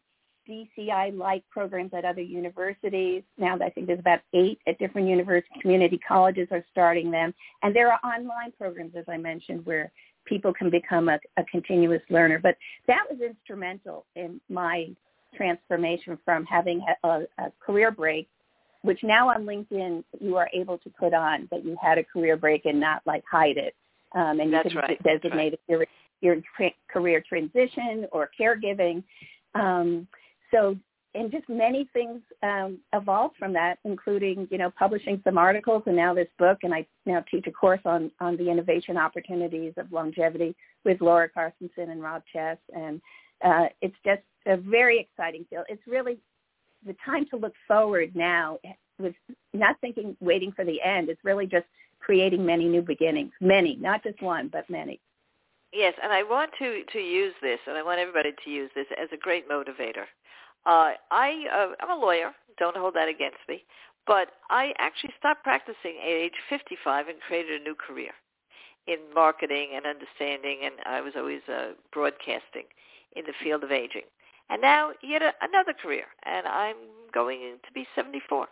D C I-like programs at other universities. Now I think there's about eight at different university community colleges are starting them. And there are online programs, as I mentioned, where people can become a, a continuous learner. But that was instrumental in my transformation from having a, a, a career break, which now on LinkedIn you are able to put on that you had a career break and not like hide it. Um, and you That's can right. designate if you're your tra- career transition or caregiving. Um, so, and just many things um, evolved from that, including, you know, publishing some articles and now this book. And I now teach a course on, on the innovation opportunities of longevity with Laura Carstensen and Rob Chess. And uh, it's just a very exciting field. It's really the time to look forward now with not thinking, waiting for the end. It's really just creating many new beginnings, many, not just one, but many. Yes, and I want to, to use this, and I want everybody to use this as a great motivator. Uh, I, uh, I'm a lawyer. Don't hold that against me. But I actually stopped practicing at age fifty-five and created a new career in marketing and understanding, and I was always uh, broadcasting in the field of aging. And now yet a, another career, and I'm going to be seventy-four.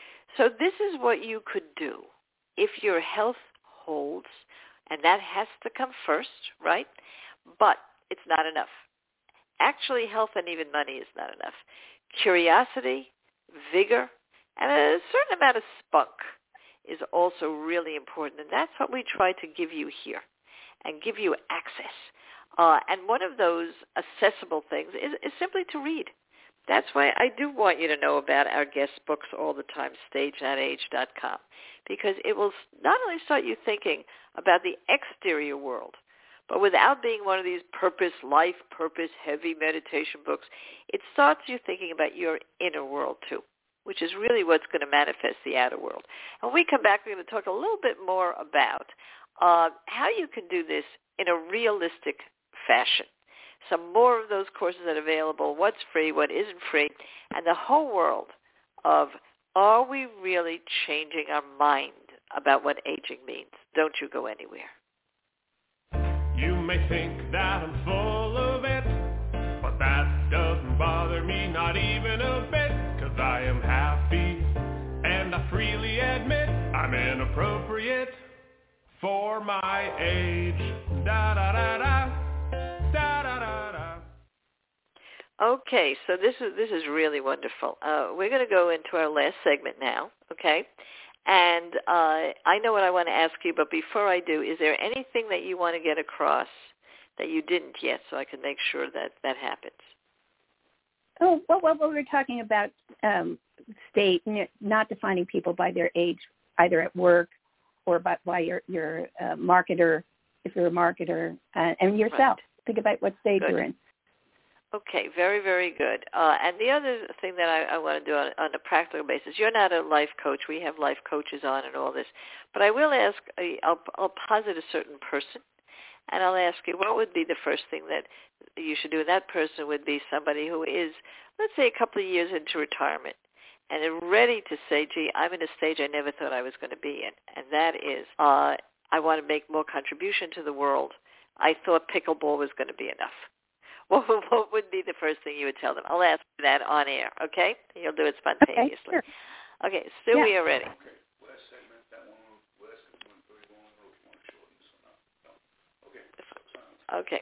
So this is what you could do if your health holds. And that has to come first, right? But it's not enough. Actually, health and even money is not enough. Curiosity, vigor, and a certain amount of spunk is also really important. And that's what we try to give you here and give you access. Uh, and one of those accessible things is, is simply to read. That's why I do want you to know about our guest books all the time, stage not age dot com, because it will not only start you thinking about the exterior world, but without being one of these purpose, life purpose, heavy meditation books, it starts you thinking about your inner world too, which is really what's going to manifest the outer world. And when we come back, we're going to talk a little bit more about uh, how you can do this in a realistic fashion. Some more of those courses that are available, what's free, what isn't free, and the whole world of are we really changing our mind about what aging means? Don't you go anywhere. You may think that I'm full of it, but that doesn't bother me not even a bit, 'cause I am happy, and I freely admit I'm inappropriate for my age. Da-da-da-da. Okay, so this is this is really wonderful. Uh, we're going to go into our last segment now, okay? And uh, I know what I want to ask you, but before I do, is there anything that you want to get across that you didn't yet, so I can make sure that that happens? Oh, well, well, we were talking about um, state, not defining people by their age, either at work or by, by your your uh, marketer, if you're a marketer, uh, and yourself. Right. Think about what stage Good. you're in. Okay, very, very good. Uh, and the other thing that I, I want to do on, on a practical basis, you're not a life coach. We have life coaches on and all this. But I will ask, a, I'll, I'll posit a certain person, and I'll ask you, what would be the first thing that you should do? And that person would be somebody who is, let's say, a couple of years into retirement, and they're ready to say, gee, I'm in a stage I never thought I was going to be in. And that is, uh, I want to make more contribution to the world. I thought pickleball was going to be enough. What, what would be the first thing you would tell them? I'll ask you that on air, okay? You'll do it spontaneously. Okay, sure. Okay, Sue, yeah. we are ready. Okay, last segment, that one, last segment, very long, or if you want to shorten this or not. No. Okay, so, Okay.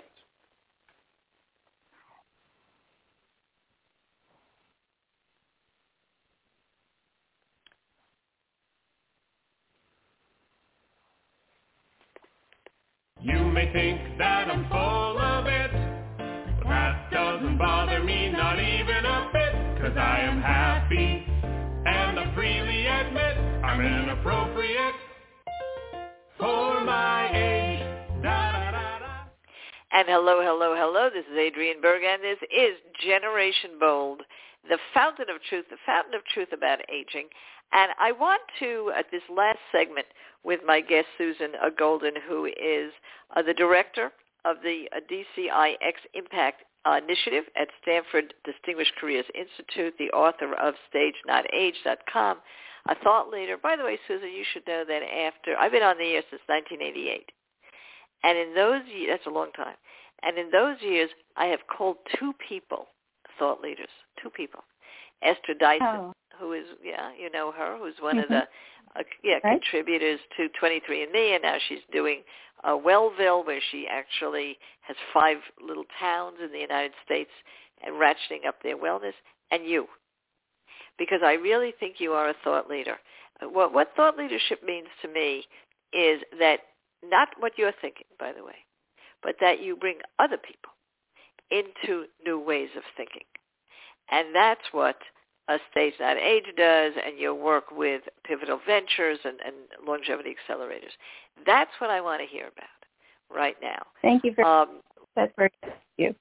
You may think that I'm full of it, but that doesn't bother me not even a bit, 'cause I am happy, and I freely admit I'm inappropriate for my age. Da, da, da, da. And hello, hello, hello. This is Adrienne Berg, and this is Generation Bold, the fountain of truth, the fountain of truth about aging. And I want to, at this last segment, with my guest Susan Golden, who is uh, the director of the uh, D C I X Impact uh, Initiative at Stanford Distinguished Careers Institute, the author of stage not age dot com, a thought leader. By the way, Susan, you should know that after, I've been on the air since nineteen eighty-eight. And in those years, that's a long time. And in those years, I have called two people thought leaders, two people. Esther Dyson, oh. who is, yeah, you know her, who's one mm-hmm. of the uh, yeah right. contributors to twenty-three and me, and now she's doing uh, Wellville, where she actually has five little towns in the United States and ratcheting up their wellness, and you. Because I really think you are a thought leader. What, what thought leadership means to me is that not what you're thinking, by the way, but that you bring other people into new ways of thinking. And that's what a Stage Not Age does, and your work with Pivotal Ventures and, and Longevity Accelerators. That's what I want to hear about right now. Thank you for um, that's very thank you.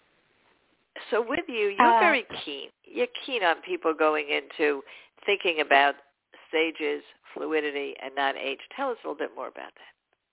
So with you, you're uh, very keen. You're keen on people going into thinking about stages, fluidity, and not age. Tell us a little bit more about that.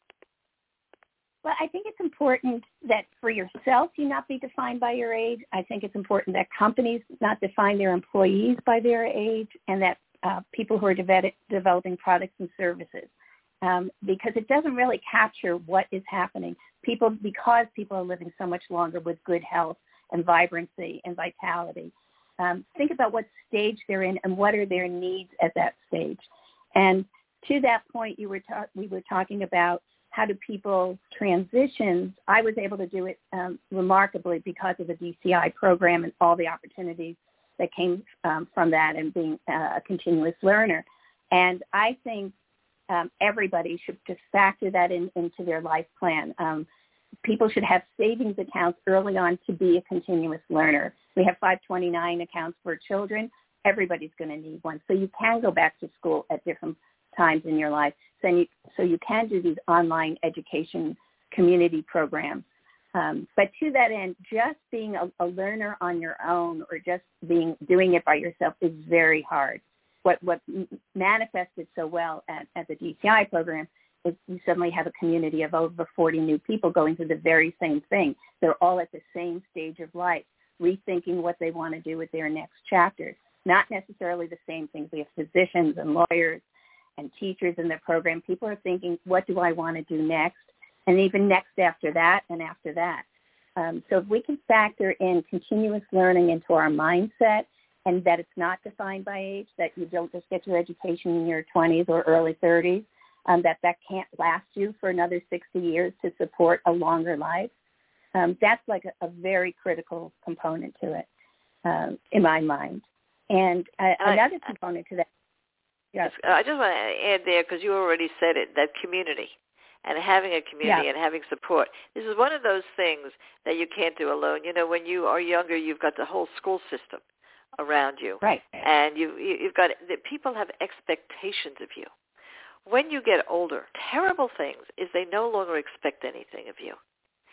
Well, I think it's important that for yourself you not be defined by your age. I think it's important that companies not define their employees by their age, and that uh, people who are de- developing products and services, um, because it doesn't really capture what is happening. People, because people are living so much longer with good health and vibrancy and vitality. Um, think about what stage they're in and what are their needs at that stage. And to that point, you were ta- we were talking about how do people transition. I was able to do it um, remarkably because of the D C I program and all the opportunities that came um, from that and being uh, a continuous learner. And I think um, everybody should just factor that in, into their life plan. Um, people should have savings accounts early on to be a continuous learner. We have five twenty-nine accounts for children. Everybody's going to need one. So you can go back to school at different times in your life. So you, so you can do these online education community programs. Um, but to that end, just being a, a learner on your own or just being doing it by yourself is very hard. What what manifested so well at, at the D C I program is you suddenly have a community of over forty new people going through the very same thing. They're all at the same stage of life, rethinking what they want to do with their next chapters. Not necessarily the same things. We have physicians and lawyers and teachers in the program. People are thinking, what do I want to do next? And even next after that and after that. Um, so if we can factor in continuous learning into our mindset and that it's not defined by age, that you don't just get your education in your twenties or early thirties, um, that that can't last you for another sixty years to support a longer life, um, that's like a, a very critical component to it um, in my mind. And uh, I, another component to that. Yeah. I just want to add there, because you already said it, that community and having a community yeah. and having support. This is one of those things that you can't do alone. You know, when you are younger, you've got the whole school system around you. Right. And you, you've got, the people have expectations of you. When you get older, terrible things is they no longer expect anything of you.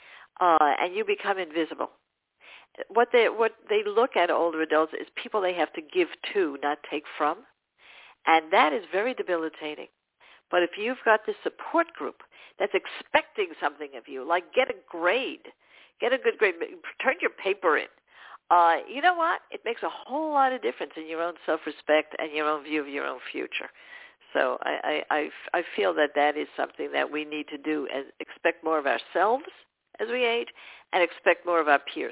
Uh, and you become invisible. What they, what they look at older adults is people they have to give to, not take from. And that is very debilitating. But if you've got this support group that's expecting something of you, like get a grade, get a good grade, turn your paper in, uh, you know what? It makes a whole lot of difference in your own self-respect and your own view of your own future. So I, I, I, I feel that that is something that we need to do, and expect more of ourselves as we age and expect more of our peers.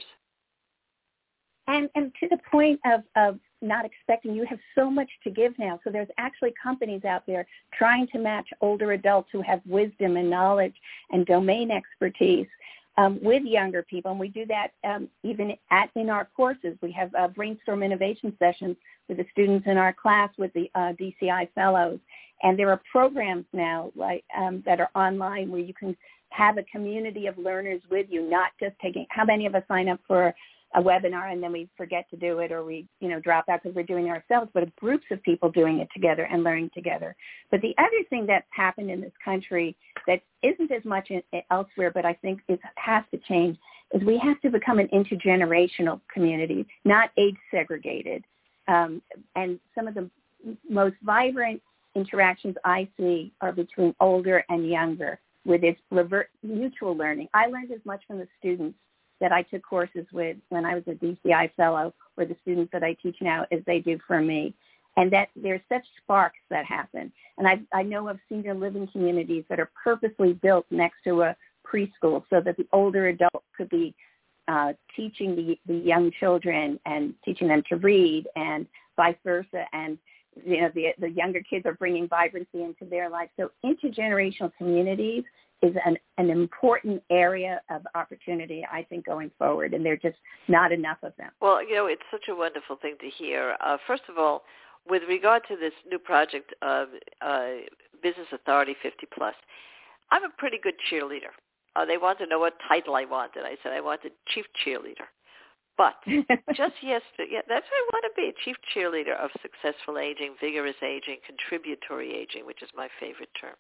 And and to the point of, of not expecting, you have so much to give now. So there's actually companies out there trying to match older adults who have wisdom and knowledge and domain expertise um, with younger people. And we do that um, even at in our courses. We have uh, brainstorm innovation sessions with the students in our class with the uh, D C I fellows. And there are programs now like um, that are online where you can have a community of learners with you, not just taking, how many of us sign up for a webinar and then we forget to do it, or we, you know, drop out because we're doing it ourselves, but groups of people doing it together and learning together. But the other thing that's happened in this country that isn't as much in, elsewhere, but I think it has to change, is we have to become an intergenerational community, not age segregated. Um, and some of the most vibrant interactions I see are between older and younger with its revert, mutual learning. I learned as much from the students that I took courses with when I was a D C I fellow, or the students that I teach now, as they do for me. And that there's such sparks that happen. And I, I know of senior living communities that are purposely built next to a preschool so that the older adult could be uh, teaching the, the young children and teaching them to read and vice versa. And, you know, the, the younger kids are bringing vibrancy into their life. So intergenerational communities is an, an important area of opportunity, I think, going forward, and there are just not enough of them. Well, you know, it's such a wonderful thing to hear. Uh, first of all, with regard to this new project of uh, Business Authority fifty plus, I'm a pretty good cheerleader. Uh, they wanted to know what title I wanted. I said I wanted chief cheerleader. But just yesterday, yeah, that's what I want to be, chief cheerleader of successful aging, vigorous aging, contributory aging, which is my favorite term.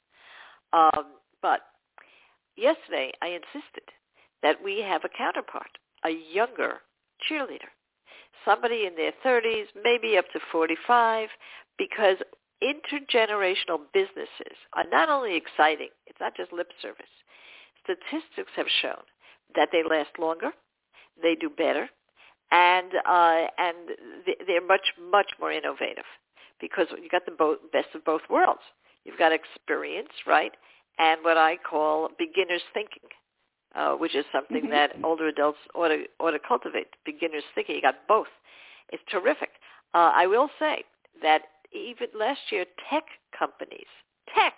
Um, but yesterday, I insisted that we have a counterpart, a younger cheerleader, somebody in their thirties, maybe up to forty-five, because intergenerational businesses are not only exciting, it's not just lip service. Statistics have shown that they last longer, they do better, and uh, and they're much, much more innovative because you got the both, best of both worlds. You've got experience, right? And what I call beginner's thinking, uh, which is something mm-hmm. that older adults ought to, ought to cultivate, beginner's thinking. You got both. It's terrific. Uh, I will say that even last year, tech companies, tech,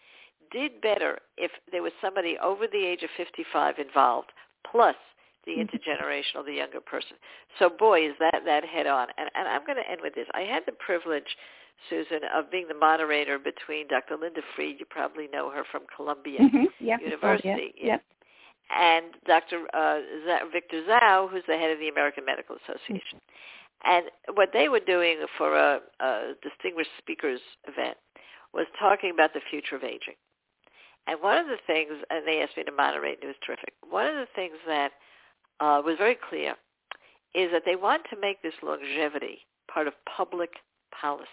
did better if there was somebody over the age of fifty-five involved, plus the intergenerational, the younger person. So, boy, is that, that head on. And, and I'm going to end with this. I had the privilege, Susan, of being the moderator between Doctor Linda Fried, you probably know her from Columbia mm-hmm. yep. University, oh, yeah. Yep. and Doctor Uh, Z- Victor Zhao, who's the head of the American Medical Association. Mm-hmm. And what they were doing for a, a distinguished speakers event was talking about the future of aging. And one of the things, and they asked me to moderate, and it was terrific, one of the things that uh, was very clear is that they want to make this longevity part of public policy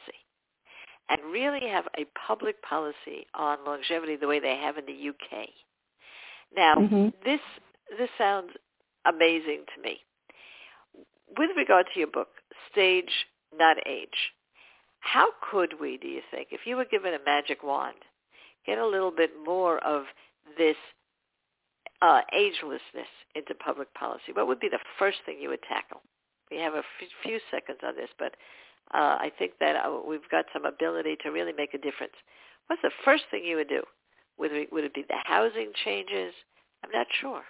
and really have a public policy on longevity the way they have in the U K. Now, mm-hmm. this this sounds amazing to me. With regard to your book, Stage, Not Age, how could we, do you think, if you were given a magic wand, get a little bit more of this uh, agelessness into public policy? What would be the first thing you would tackle? We have a f- few seconds on this, but uh, I think that uh, we've got some ability to really make a difference. What's the first thing you would do? Would it, would it be the housing changes? I'm not sure.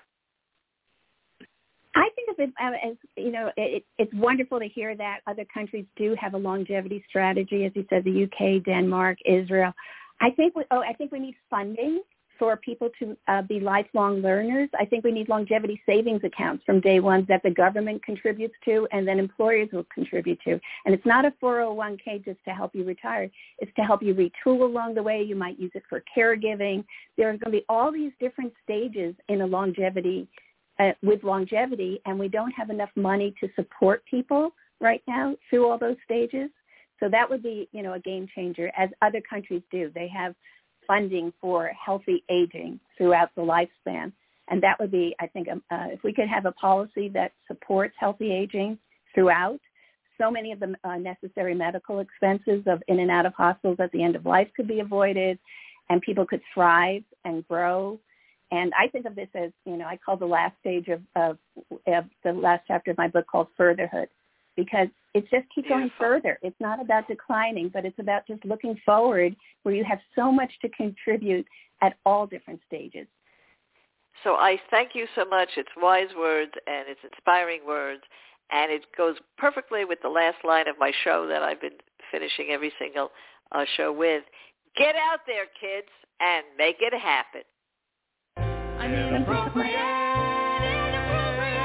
I think of it as, you know, it, it's wonderful to hear that other countries do have a longevity strategy, as you said, the U K, Denmark, Israel. I think we, oh, I think we need funding for people to uh, be lifelong learners. I think we need longevity savings accounts from day one that the government contributes to and then employers will contribute to. And it's not a four oh one k just to help you retire. It's to help you retool along the way. You might use it for caregiving. There are going to be all these different stages in a longevity, uh, with longevity, and we don't have enough money to support people right now through all those stages. So that would be, you know, a game changer, as other countries do. They have funding for healthy aging throughout the lifespan. And that would be, I think, um, uh, if we could have a policy that supports healthy aging throughout, so many of the uh, necessary medical expenses of in and out of hospitals at the end of life could be avoided, and people could thrive and grow. And I think of this as, you know, I call the last stage of, of, of the last chapter of my book called Furtherhood, because it just keeps Beautiful. going further. It's not about declining, but it's about just looking forward where you have so much to contribute at all different stages. So I thank you so much. It's wise words and it's inspiring words, and it goes perfectly with the last line of my show that I've been finishing every single uh, show with. Get out there, kids, and make it happen. I'm inappropriate, inappropriate,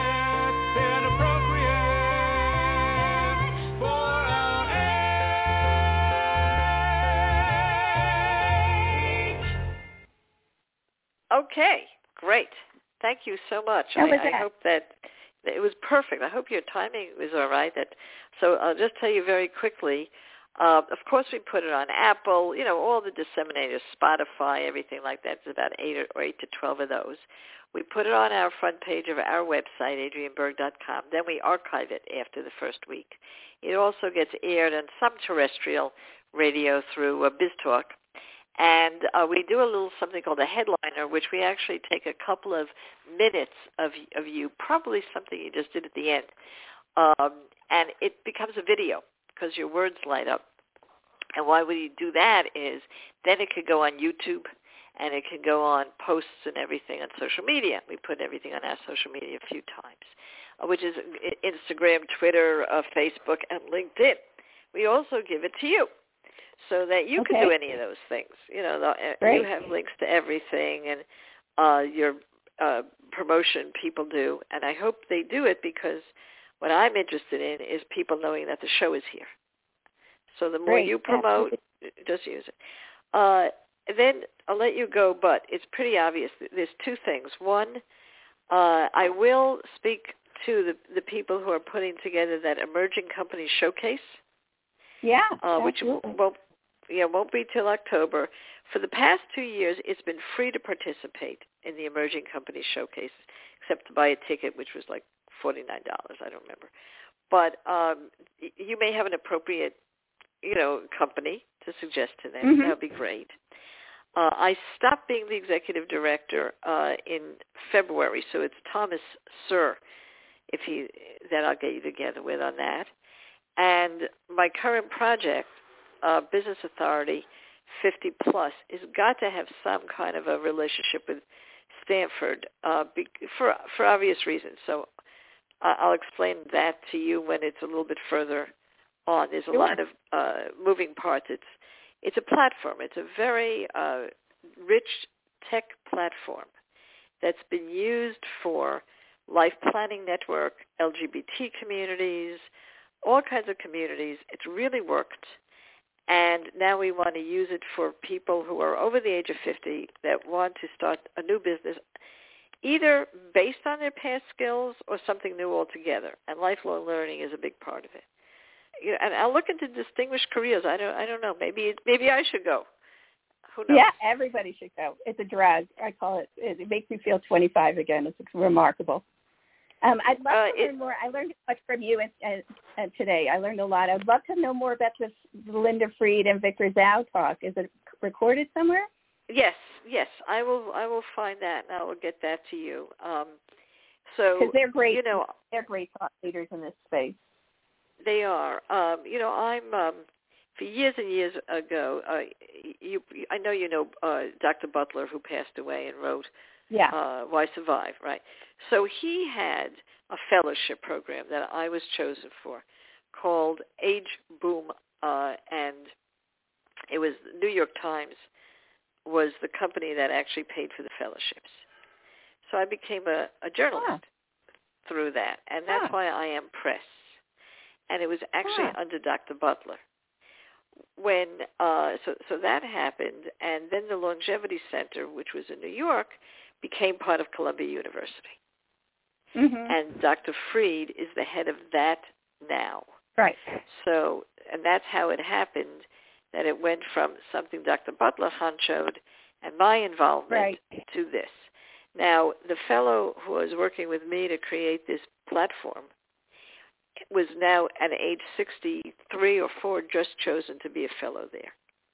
inappropriate for our age. Okay, great. Thank you so much. How was I, I that? hope that it was perfect. I hope your timing was all right. That so I'll just tell you very quickly. Uh, of course, we put it on Apple, you know, all the disseminators, Spotify, everything like that. It's about eight or, or eight to twelve of those. We put it on our front page of our website, adrienne berg dot com. Then we archive it after the first week. It also gets aired on some terrestrial radio through uh, BizTalk. And uh, we do a little something called a headliner, which we actually take a couple of minutes of of you, probably something you just did at the end, um, and it becomes a video because your words light up. And why we do that is then it could go on YouTube and it can go on posts and everything on social media. We put everything on our social media a few times, uh, which is Instagram, Twitter, uh, Facebook, and LinkedIn. We also give it to you so that you okay. can do any of those things. You know, the, Great. you have links to everything, and uh, your uh, promotion people do. And I hope they do it because what I'm interested in is people knowing that the show is here. So the more Great. you promote, Absolutely. Just use it. Uh, then I'll let you go, but it's pretty obvious. There's two things. One, uh, I will speak to the, the people who are putting together that emerging company showcase. Yeah, uh, which won't, yeah, won't be till October. For the past two years, it's been free to participate in the emerging company showcase, except to buy a ticket, which was like forty-nine dollars. I don't remember. But um, you may have an appropriate, you know, company to suggest to them. Mm-hmm. That would be great. Uh, I stopped being the executive director uh, in February, so it's Thomas Sir, if he that I'll get you together with on that. And my current project, uh, Business Authority fifty plus, has got to have some kind of a relationship with Stanford uh, be, for for obvious reasons. So uh, I'll explain that to you when it's a little bit further on. There's a Sure. lot of uh, moving parts. It's it's a platform. It's a very uh, rich tech platform that's been used for Life Planning Network, L G B T communities, all kinds of communities. It's really worked. And now we want to use it for people who are over the age of fifty that want to start a new business, either based on their past skills or something new altogether. And lifelong learning is a big part of it. You know, and I'll look into distinguished careers. I don't. I don't know. Maybe. Maybe I should go. Who knows? Yeah, everybody should go. It's a drug. I call it. It makes me feel twenty-five again. It's remarkable. Um, I'd love uh, to learn it, more. I learned much from you and, and, and today. I learned a lot. I'd love to know more about this Linda Fried and Victor Zhao talk. Is it recorded somewhere? Yes. Yes. I will. I will find that, and I will get that to you. Um, so because they're great. You know, they're great thought leaders in this space. They are. Um, you know, I'm um, for years and years ago. Uh, you, I know you know uh, Doctor Butler, who passed away and wrote Yeah. uh, Why Survive, right? So he had a fellowship program that I was chosen for called Age Boom, uh, and it was the New York Times was the company that actually paid for the fellowships. So I became a, a journalist Huh. through that, and that's Huh. why I am press. And it was actually Huh. under Doctor Butler. When uh, so so that happened, and then the Longevity Center, which was in New York, became part of Columbia University. Mm-hmm. And Doctor Fried is the head of that now. Right. So, and that's how it happened, that it went from something Doctor Butler honchoed and my involvement Right. to this. Now, the fellow who was working with me to create this platform was now at age sixty-three or four just chosen to be a fellow there.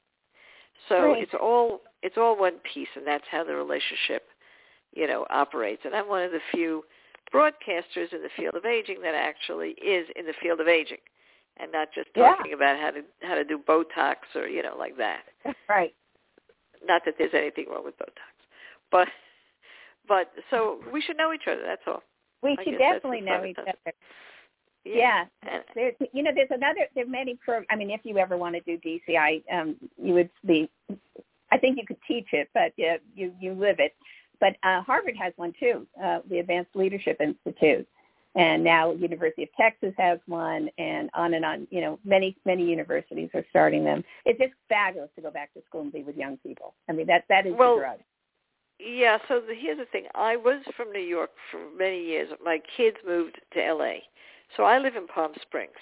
So Great. it's all it's all one piece, and that's how the relationship, you know, operates. And I'm one of the few broadcasters in the field of aging that actually is in the field of aging, and not just talking Yeah. about how to how to do Botox or you know like that. Right. Not that there's anything wrong with Botox, but but so we should know each other. That's all. We I should guess that's definitely the know fun each of it. other. Yeah. Yeah. And, There's, you know, there's another, there are many, pro, I mean, if you ever want to do D C I, um, you would be, I think you could teach it, but uh, you, you live it. But uh, Harvard has one too, uh, the Advanced Leadership Institute. And now University of Texas has one, and on and on. You know, many, many universities are starting them. It's just fabulous to go back to school and be with young people. I mean, that that is Well, the drug. Yeah, so the, here's the thing. I was from New York for many years. My kids moved to L A. So I live in Palm Springs.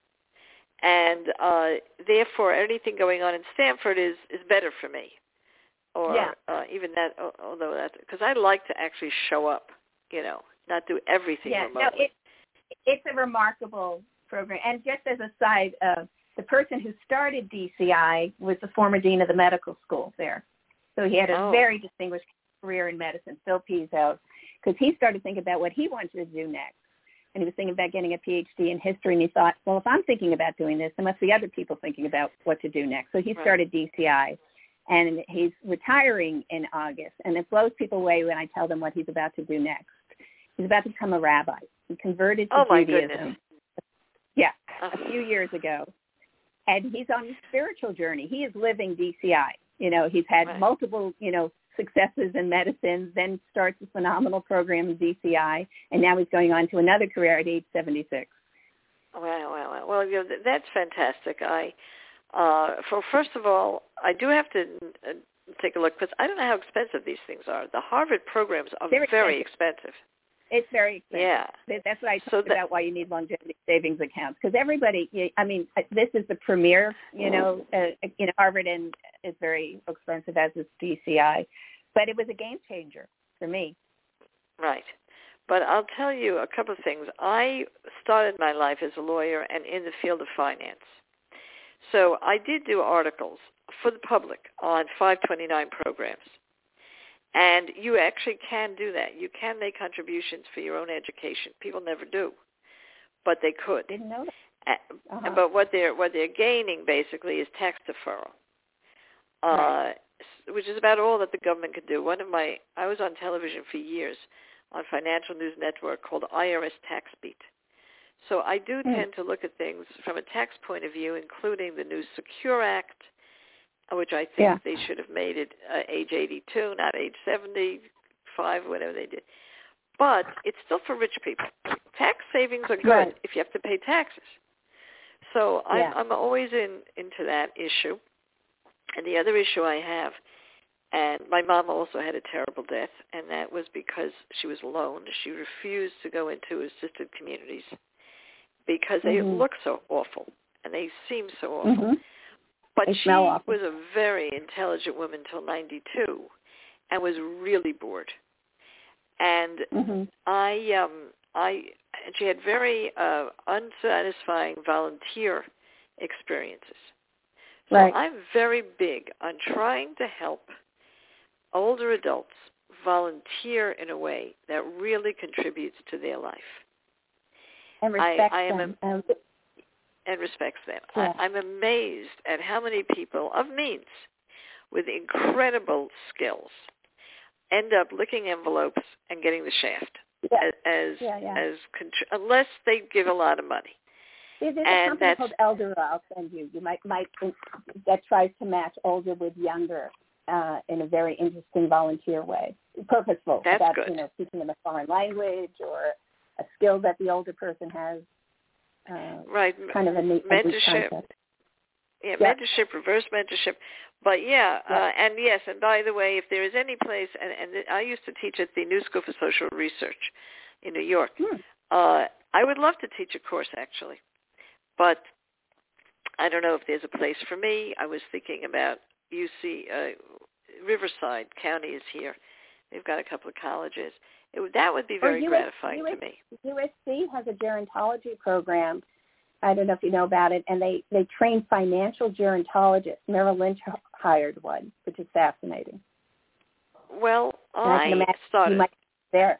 And uh, therefore, anything going on in Stanford is, is better for me. Or Yeah. uh, even that, although that's, because I like to actually show up, you know, not do everything Yeah, remotely. no, it, it's a remarkable program. And just as a side, uh, the person who started D C I was the former dean of the medical school there. So he had a oh. very distinguished career in medicine, Phil Peasout, because he started thinking about what he wanted to do next. And he was thinking about getting a P H D in history, and he thought, well, if I'm thinking about doing this, there must be other people thinking about what to do next. So he started right. D C I, and he's retiring in August, and it blows people away when I tell them what he's about to do next. He's about to become a rabbi. He converted to oh, my Judaism. Goodness. Yeah, a few years ago. And he's on a spiritual journey. He is living D C I. You know, he's had right. multiple, you know, successes in medicine, then starts a phenomenal program in D C I, and now he's going on to another career at age seventy-six. Wow, wow, wow. Well, you know, that's fantastic. I, uh, for first of all, I do have to uh, take a look, because I don't know how expensive these things are. The Harvard programs are They're very expensive. expensive. It's very expensive. Yeah. That's what I talked so that, about, why you need longevity savings accounts, because everybody, I mean, this is the premier, you know, uh, you know, Harvard and is very expensive, as is D C I, but it was a game changer for me. Right. But I'll tell you a couple of things. I started my life as a lawyer and in the field of finance. So I did do articles for the public on five twenty-nine programs. And you actually can do that. You can make contributions for your own education. People never do, but they could. Didn't know that. Uh-huh. But what they're what they're gaining basically is tax deferral, right. uh, which is about all that the government could do. One of my I was on television for years on Financial News Network called I R S Tax Beat. So I do mm. tend to look at things from a tax point of view, including the new Secure Act, which I think yeah. they should have made it uh, age eighty-two, not age seventy-five, whatever they did. But it's still for rich people. Tax savings are good right. if you have to pay taxes. So I'm, yeah. I'm always in into that issue. And the other issue I have, and my mom also had a terrible death, and that was because she was alone. She refused to go into assisted communities because they mm-hmm. look so awful, and they seem so awful. Mm-hmm. But they she awful. was a very intelligent woman until ninety-two and was really bored. And mm-hmm. I, um, I, and she had very uh, unsatisfying volunteer experiences. So right. I'm very big on trying to help older adults volunteer in a way that really contributes to their life. And respect I, I am them. A, um, and respects them. yeah. I, I'm amazed at how many people of means with incredible skills end up licking envelopes and getting the shaft yeah. as as, yeah, yeah. as contr- unless they give a lot of money. There's and a company that's, called Elder I'll send you. You might might that tries to match older with younger uh, in a very interesting volunteer way, purposeful. That's about, good. You know, teaching them a foreign language or a skill that the older person has. Uh, right. Kind of a neat, mentorship. a neat concept. Yeah, yeah, mentorship, reverse mentorship. But yeah, yeah. Uh, and yes, and by the way, if there is any place, and, and I used to teach at the New School for Social Research in New York. Hmm. Uh, I would love to teach a course, actually. But I don't know if there's a place for me. I was thinking about U C, uh, Riverside County is here. They've got a couple of colleges. It would, that would be very U S, gratifying U S, to me. U S C has a gerontology program. I don't know if you know about it, and they, they train financial gerontologists. Merrill Lynch hired one, which is fascinating. Well, and I, can I started. You might be there.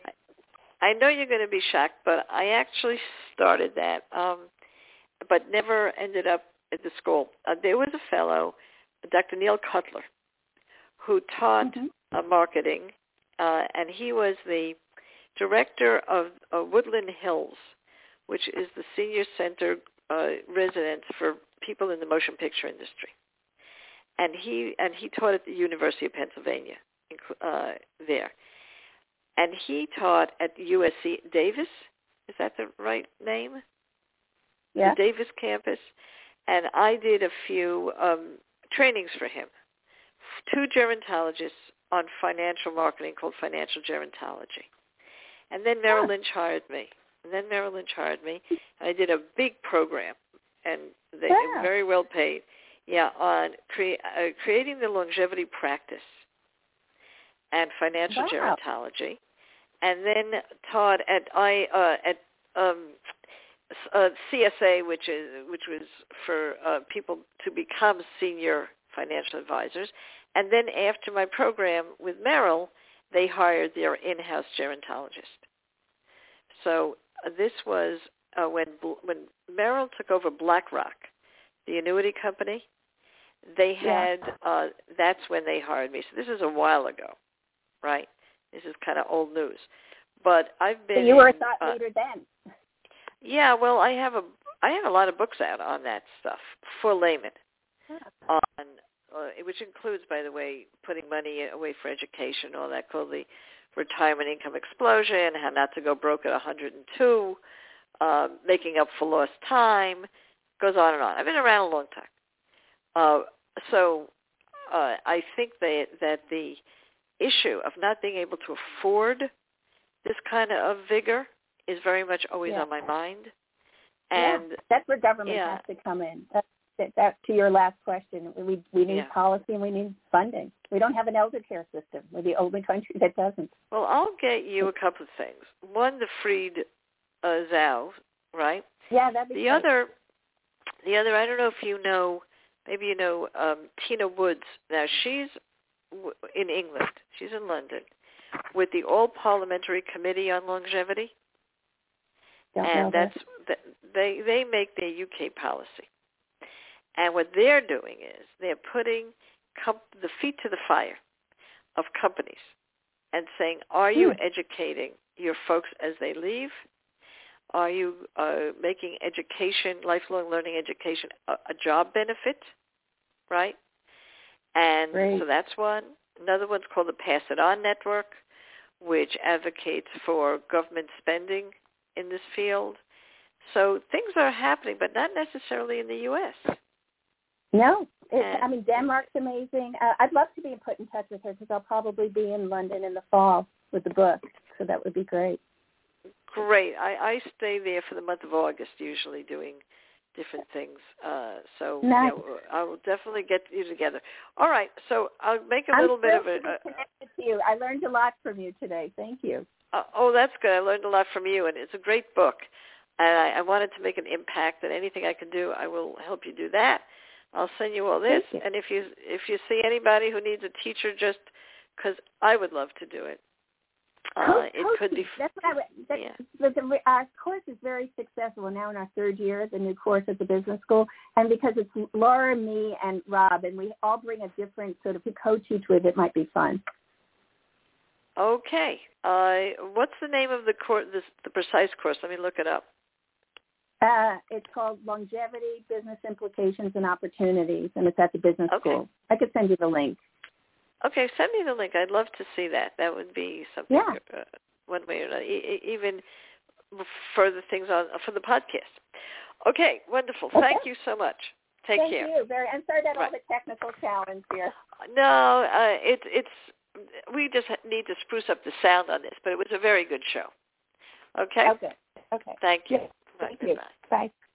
I know you're going to be shocked, but I actually started that, um, but never ended up at the school. Uh, there was a fellow, Doctor Neil Cutler, who taught mm-hmm. uh, marketing, uh, and he was the director of uh, Woodland Hills, which is the senior center uh, residence for people in the motion picture industry. And he and he taught at the University of Pennsylvania uh, there. And he taught at the U S C Davis. Is that the right name? Yeah. The Davis campus. And I did a few um, trainings for him. Two gerontologists on financial marketing called Financial Gerontology. And then Merrill Lynch hired me. And then Merrill Lynch hired me. And I did a big program, and they yeah. were very well paid. Yeah, on cre- uh, creating the longevity practice and financial wow. gerontology, and then taught at I uh, at um, uh, C S A, which is which was for uh, people to become senior financial advisors. And then after my program with Merrill, they hired their in-house gerontologist. So uh, this was uh, when when Merrill took over BlackRock, the annuity company. They had yeah. uh, that's when they hired me. So this is a while ago, right? This is kind of old news. But I've been. So you were a in, thought uh, leader then. Yeah, well, I have a I have a lot of books out on that stuff for laymen, Yeah. on uh, which includes, by the way, putting money away for education, all that, called the Retirement Income Explosion, how not to go broke at one hundred two, uh, making up for lost time, goes on and on. I've been around a long time, uh, so uh, I think that that the issue of not being able to afford this kind of vigor is very much always yeah. on my mind. And yeah. that's where government yeah. has to come in. That, that, that to your last question, we we need yeah. policy and we need funding. We don't have an elder care system. We're the only country that doesn't. Well, I'll get you a couple of things. One, the freed uh, Zao, right? Yeah, that'd be the great. other. The other, I don't know if you know, maybe you know um, Tina Woods. Now she's w- in England. She's in London with the All Parliamentary Committee on Longevity. Don't and that. that's they they make their U K policy, and what they're doing is they're putting com- the feet to the fire of companies and saying, are you Hmm. educating your folks as they leave? Are you uh, making education, lifelong learning education, a, a job benefit, right? And Great. so that's one. Another one's called the Pass It On Network, which advocates for government spending in this field. So things are happening, but not necessarily in the U S. No. It, And- I mean, Denmark's amazing. Uh, I'd love to be put in touch with her because I'll probably be in London in the fall with the book, so that would be great. Great. I, I stay there for the month of August, usually doing different things. Uh, so Nice. you know, I will definitely get you together. All right. So I'll make a I'm little bit of thrilled a. to be connected to you. I learned a lot from you today. Thank you. Uh, oh, that's good. I learned a lot from you, and it's a great book. And I, I wanted to make an impact, and anything I can do, I will help you do that. I'll send you all this, Thank you. and if you if you see anybody who needs a teacher, just because I would love to do it. Uh, Coach, it Coach, could be. That's what I would. That, Yeah. the, the, our course is very successful. We're now in our third year, the new course at the business school, and because it's Laura, me, and Rob, and we all bring a different sort of, we coach each with, it might be fun. Okay. Uh, what's the name of the course? This, the precise course. Let me look it up. Uh, it's called Longevity, Business Implications and Opportunities, and it's at the business Okay. school. I could send you the link. Okay, send me the link. I'd love to see that. That would be something. Yeah. Uh, one way or another, e- even further things on for the podcast. Okay, wonderful. Okay. Thank you so much. Take Thank care. you. Very. I'm sorry about all Right. the technical challenge here. No, uh, it's it's we just need to spruce up the sound on this, but it was a very good show. Okay. Okay. Okay. Thank you. Yes. Bye. Thank you. Goodbye. Bye.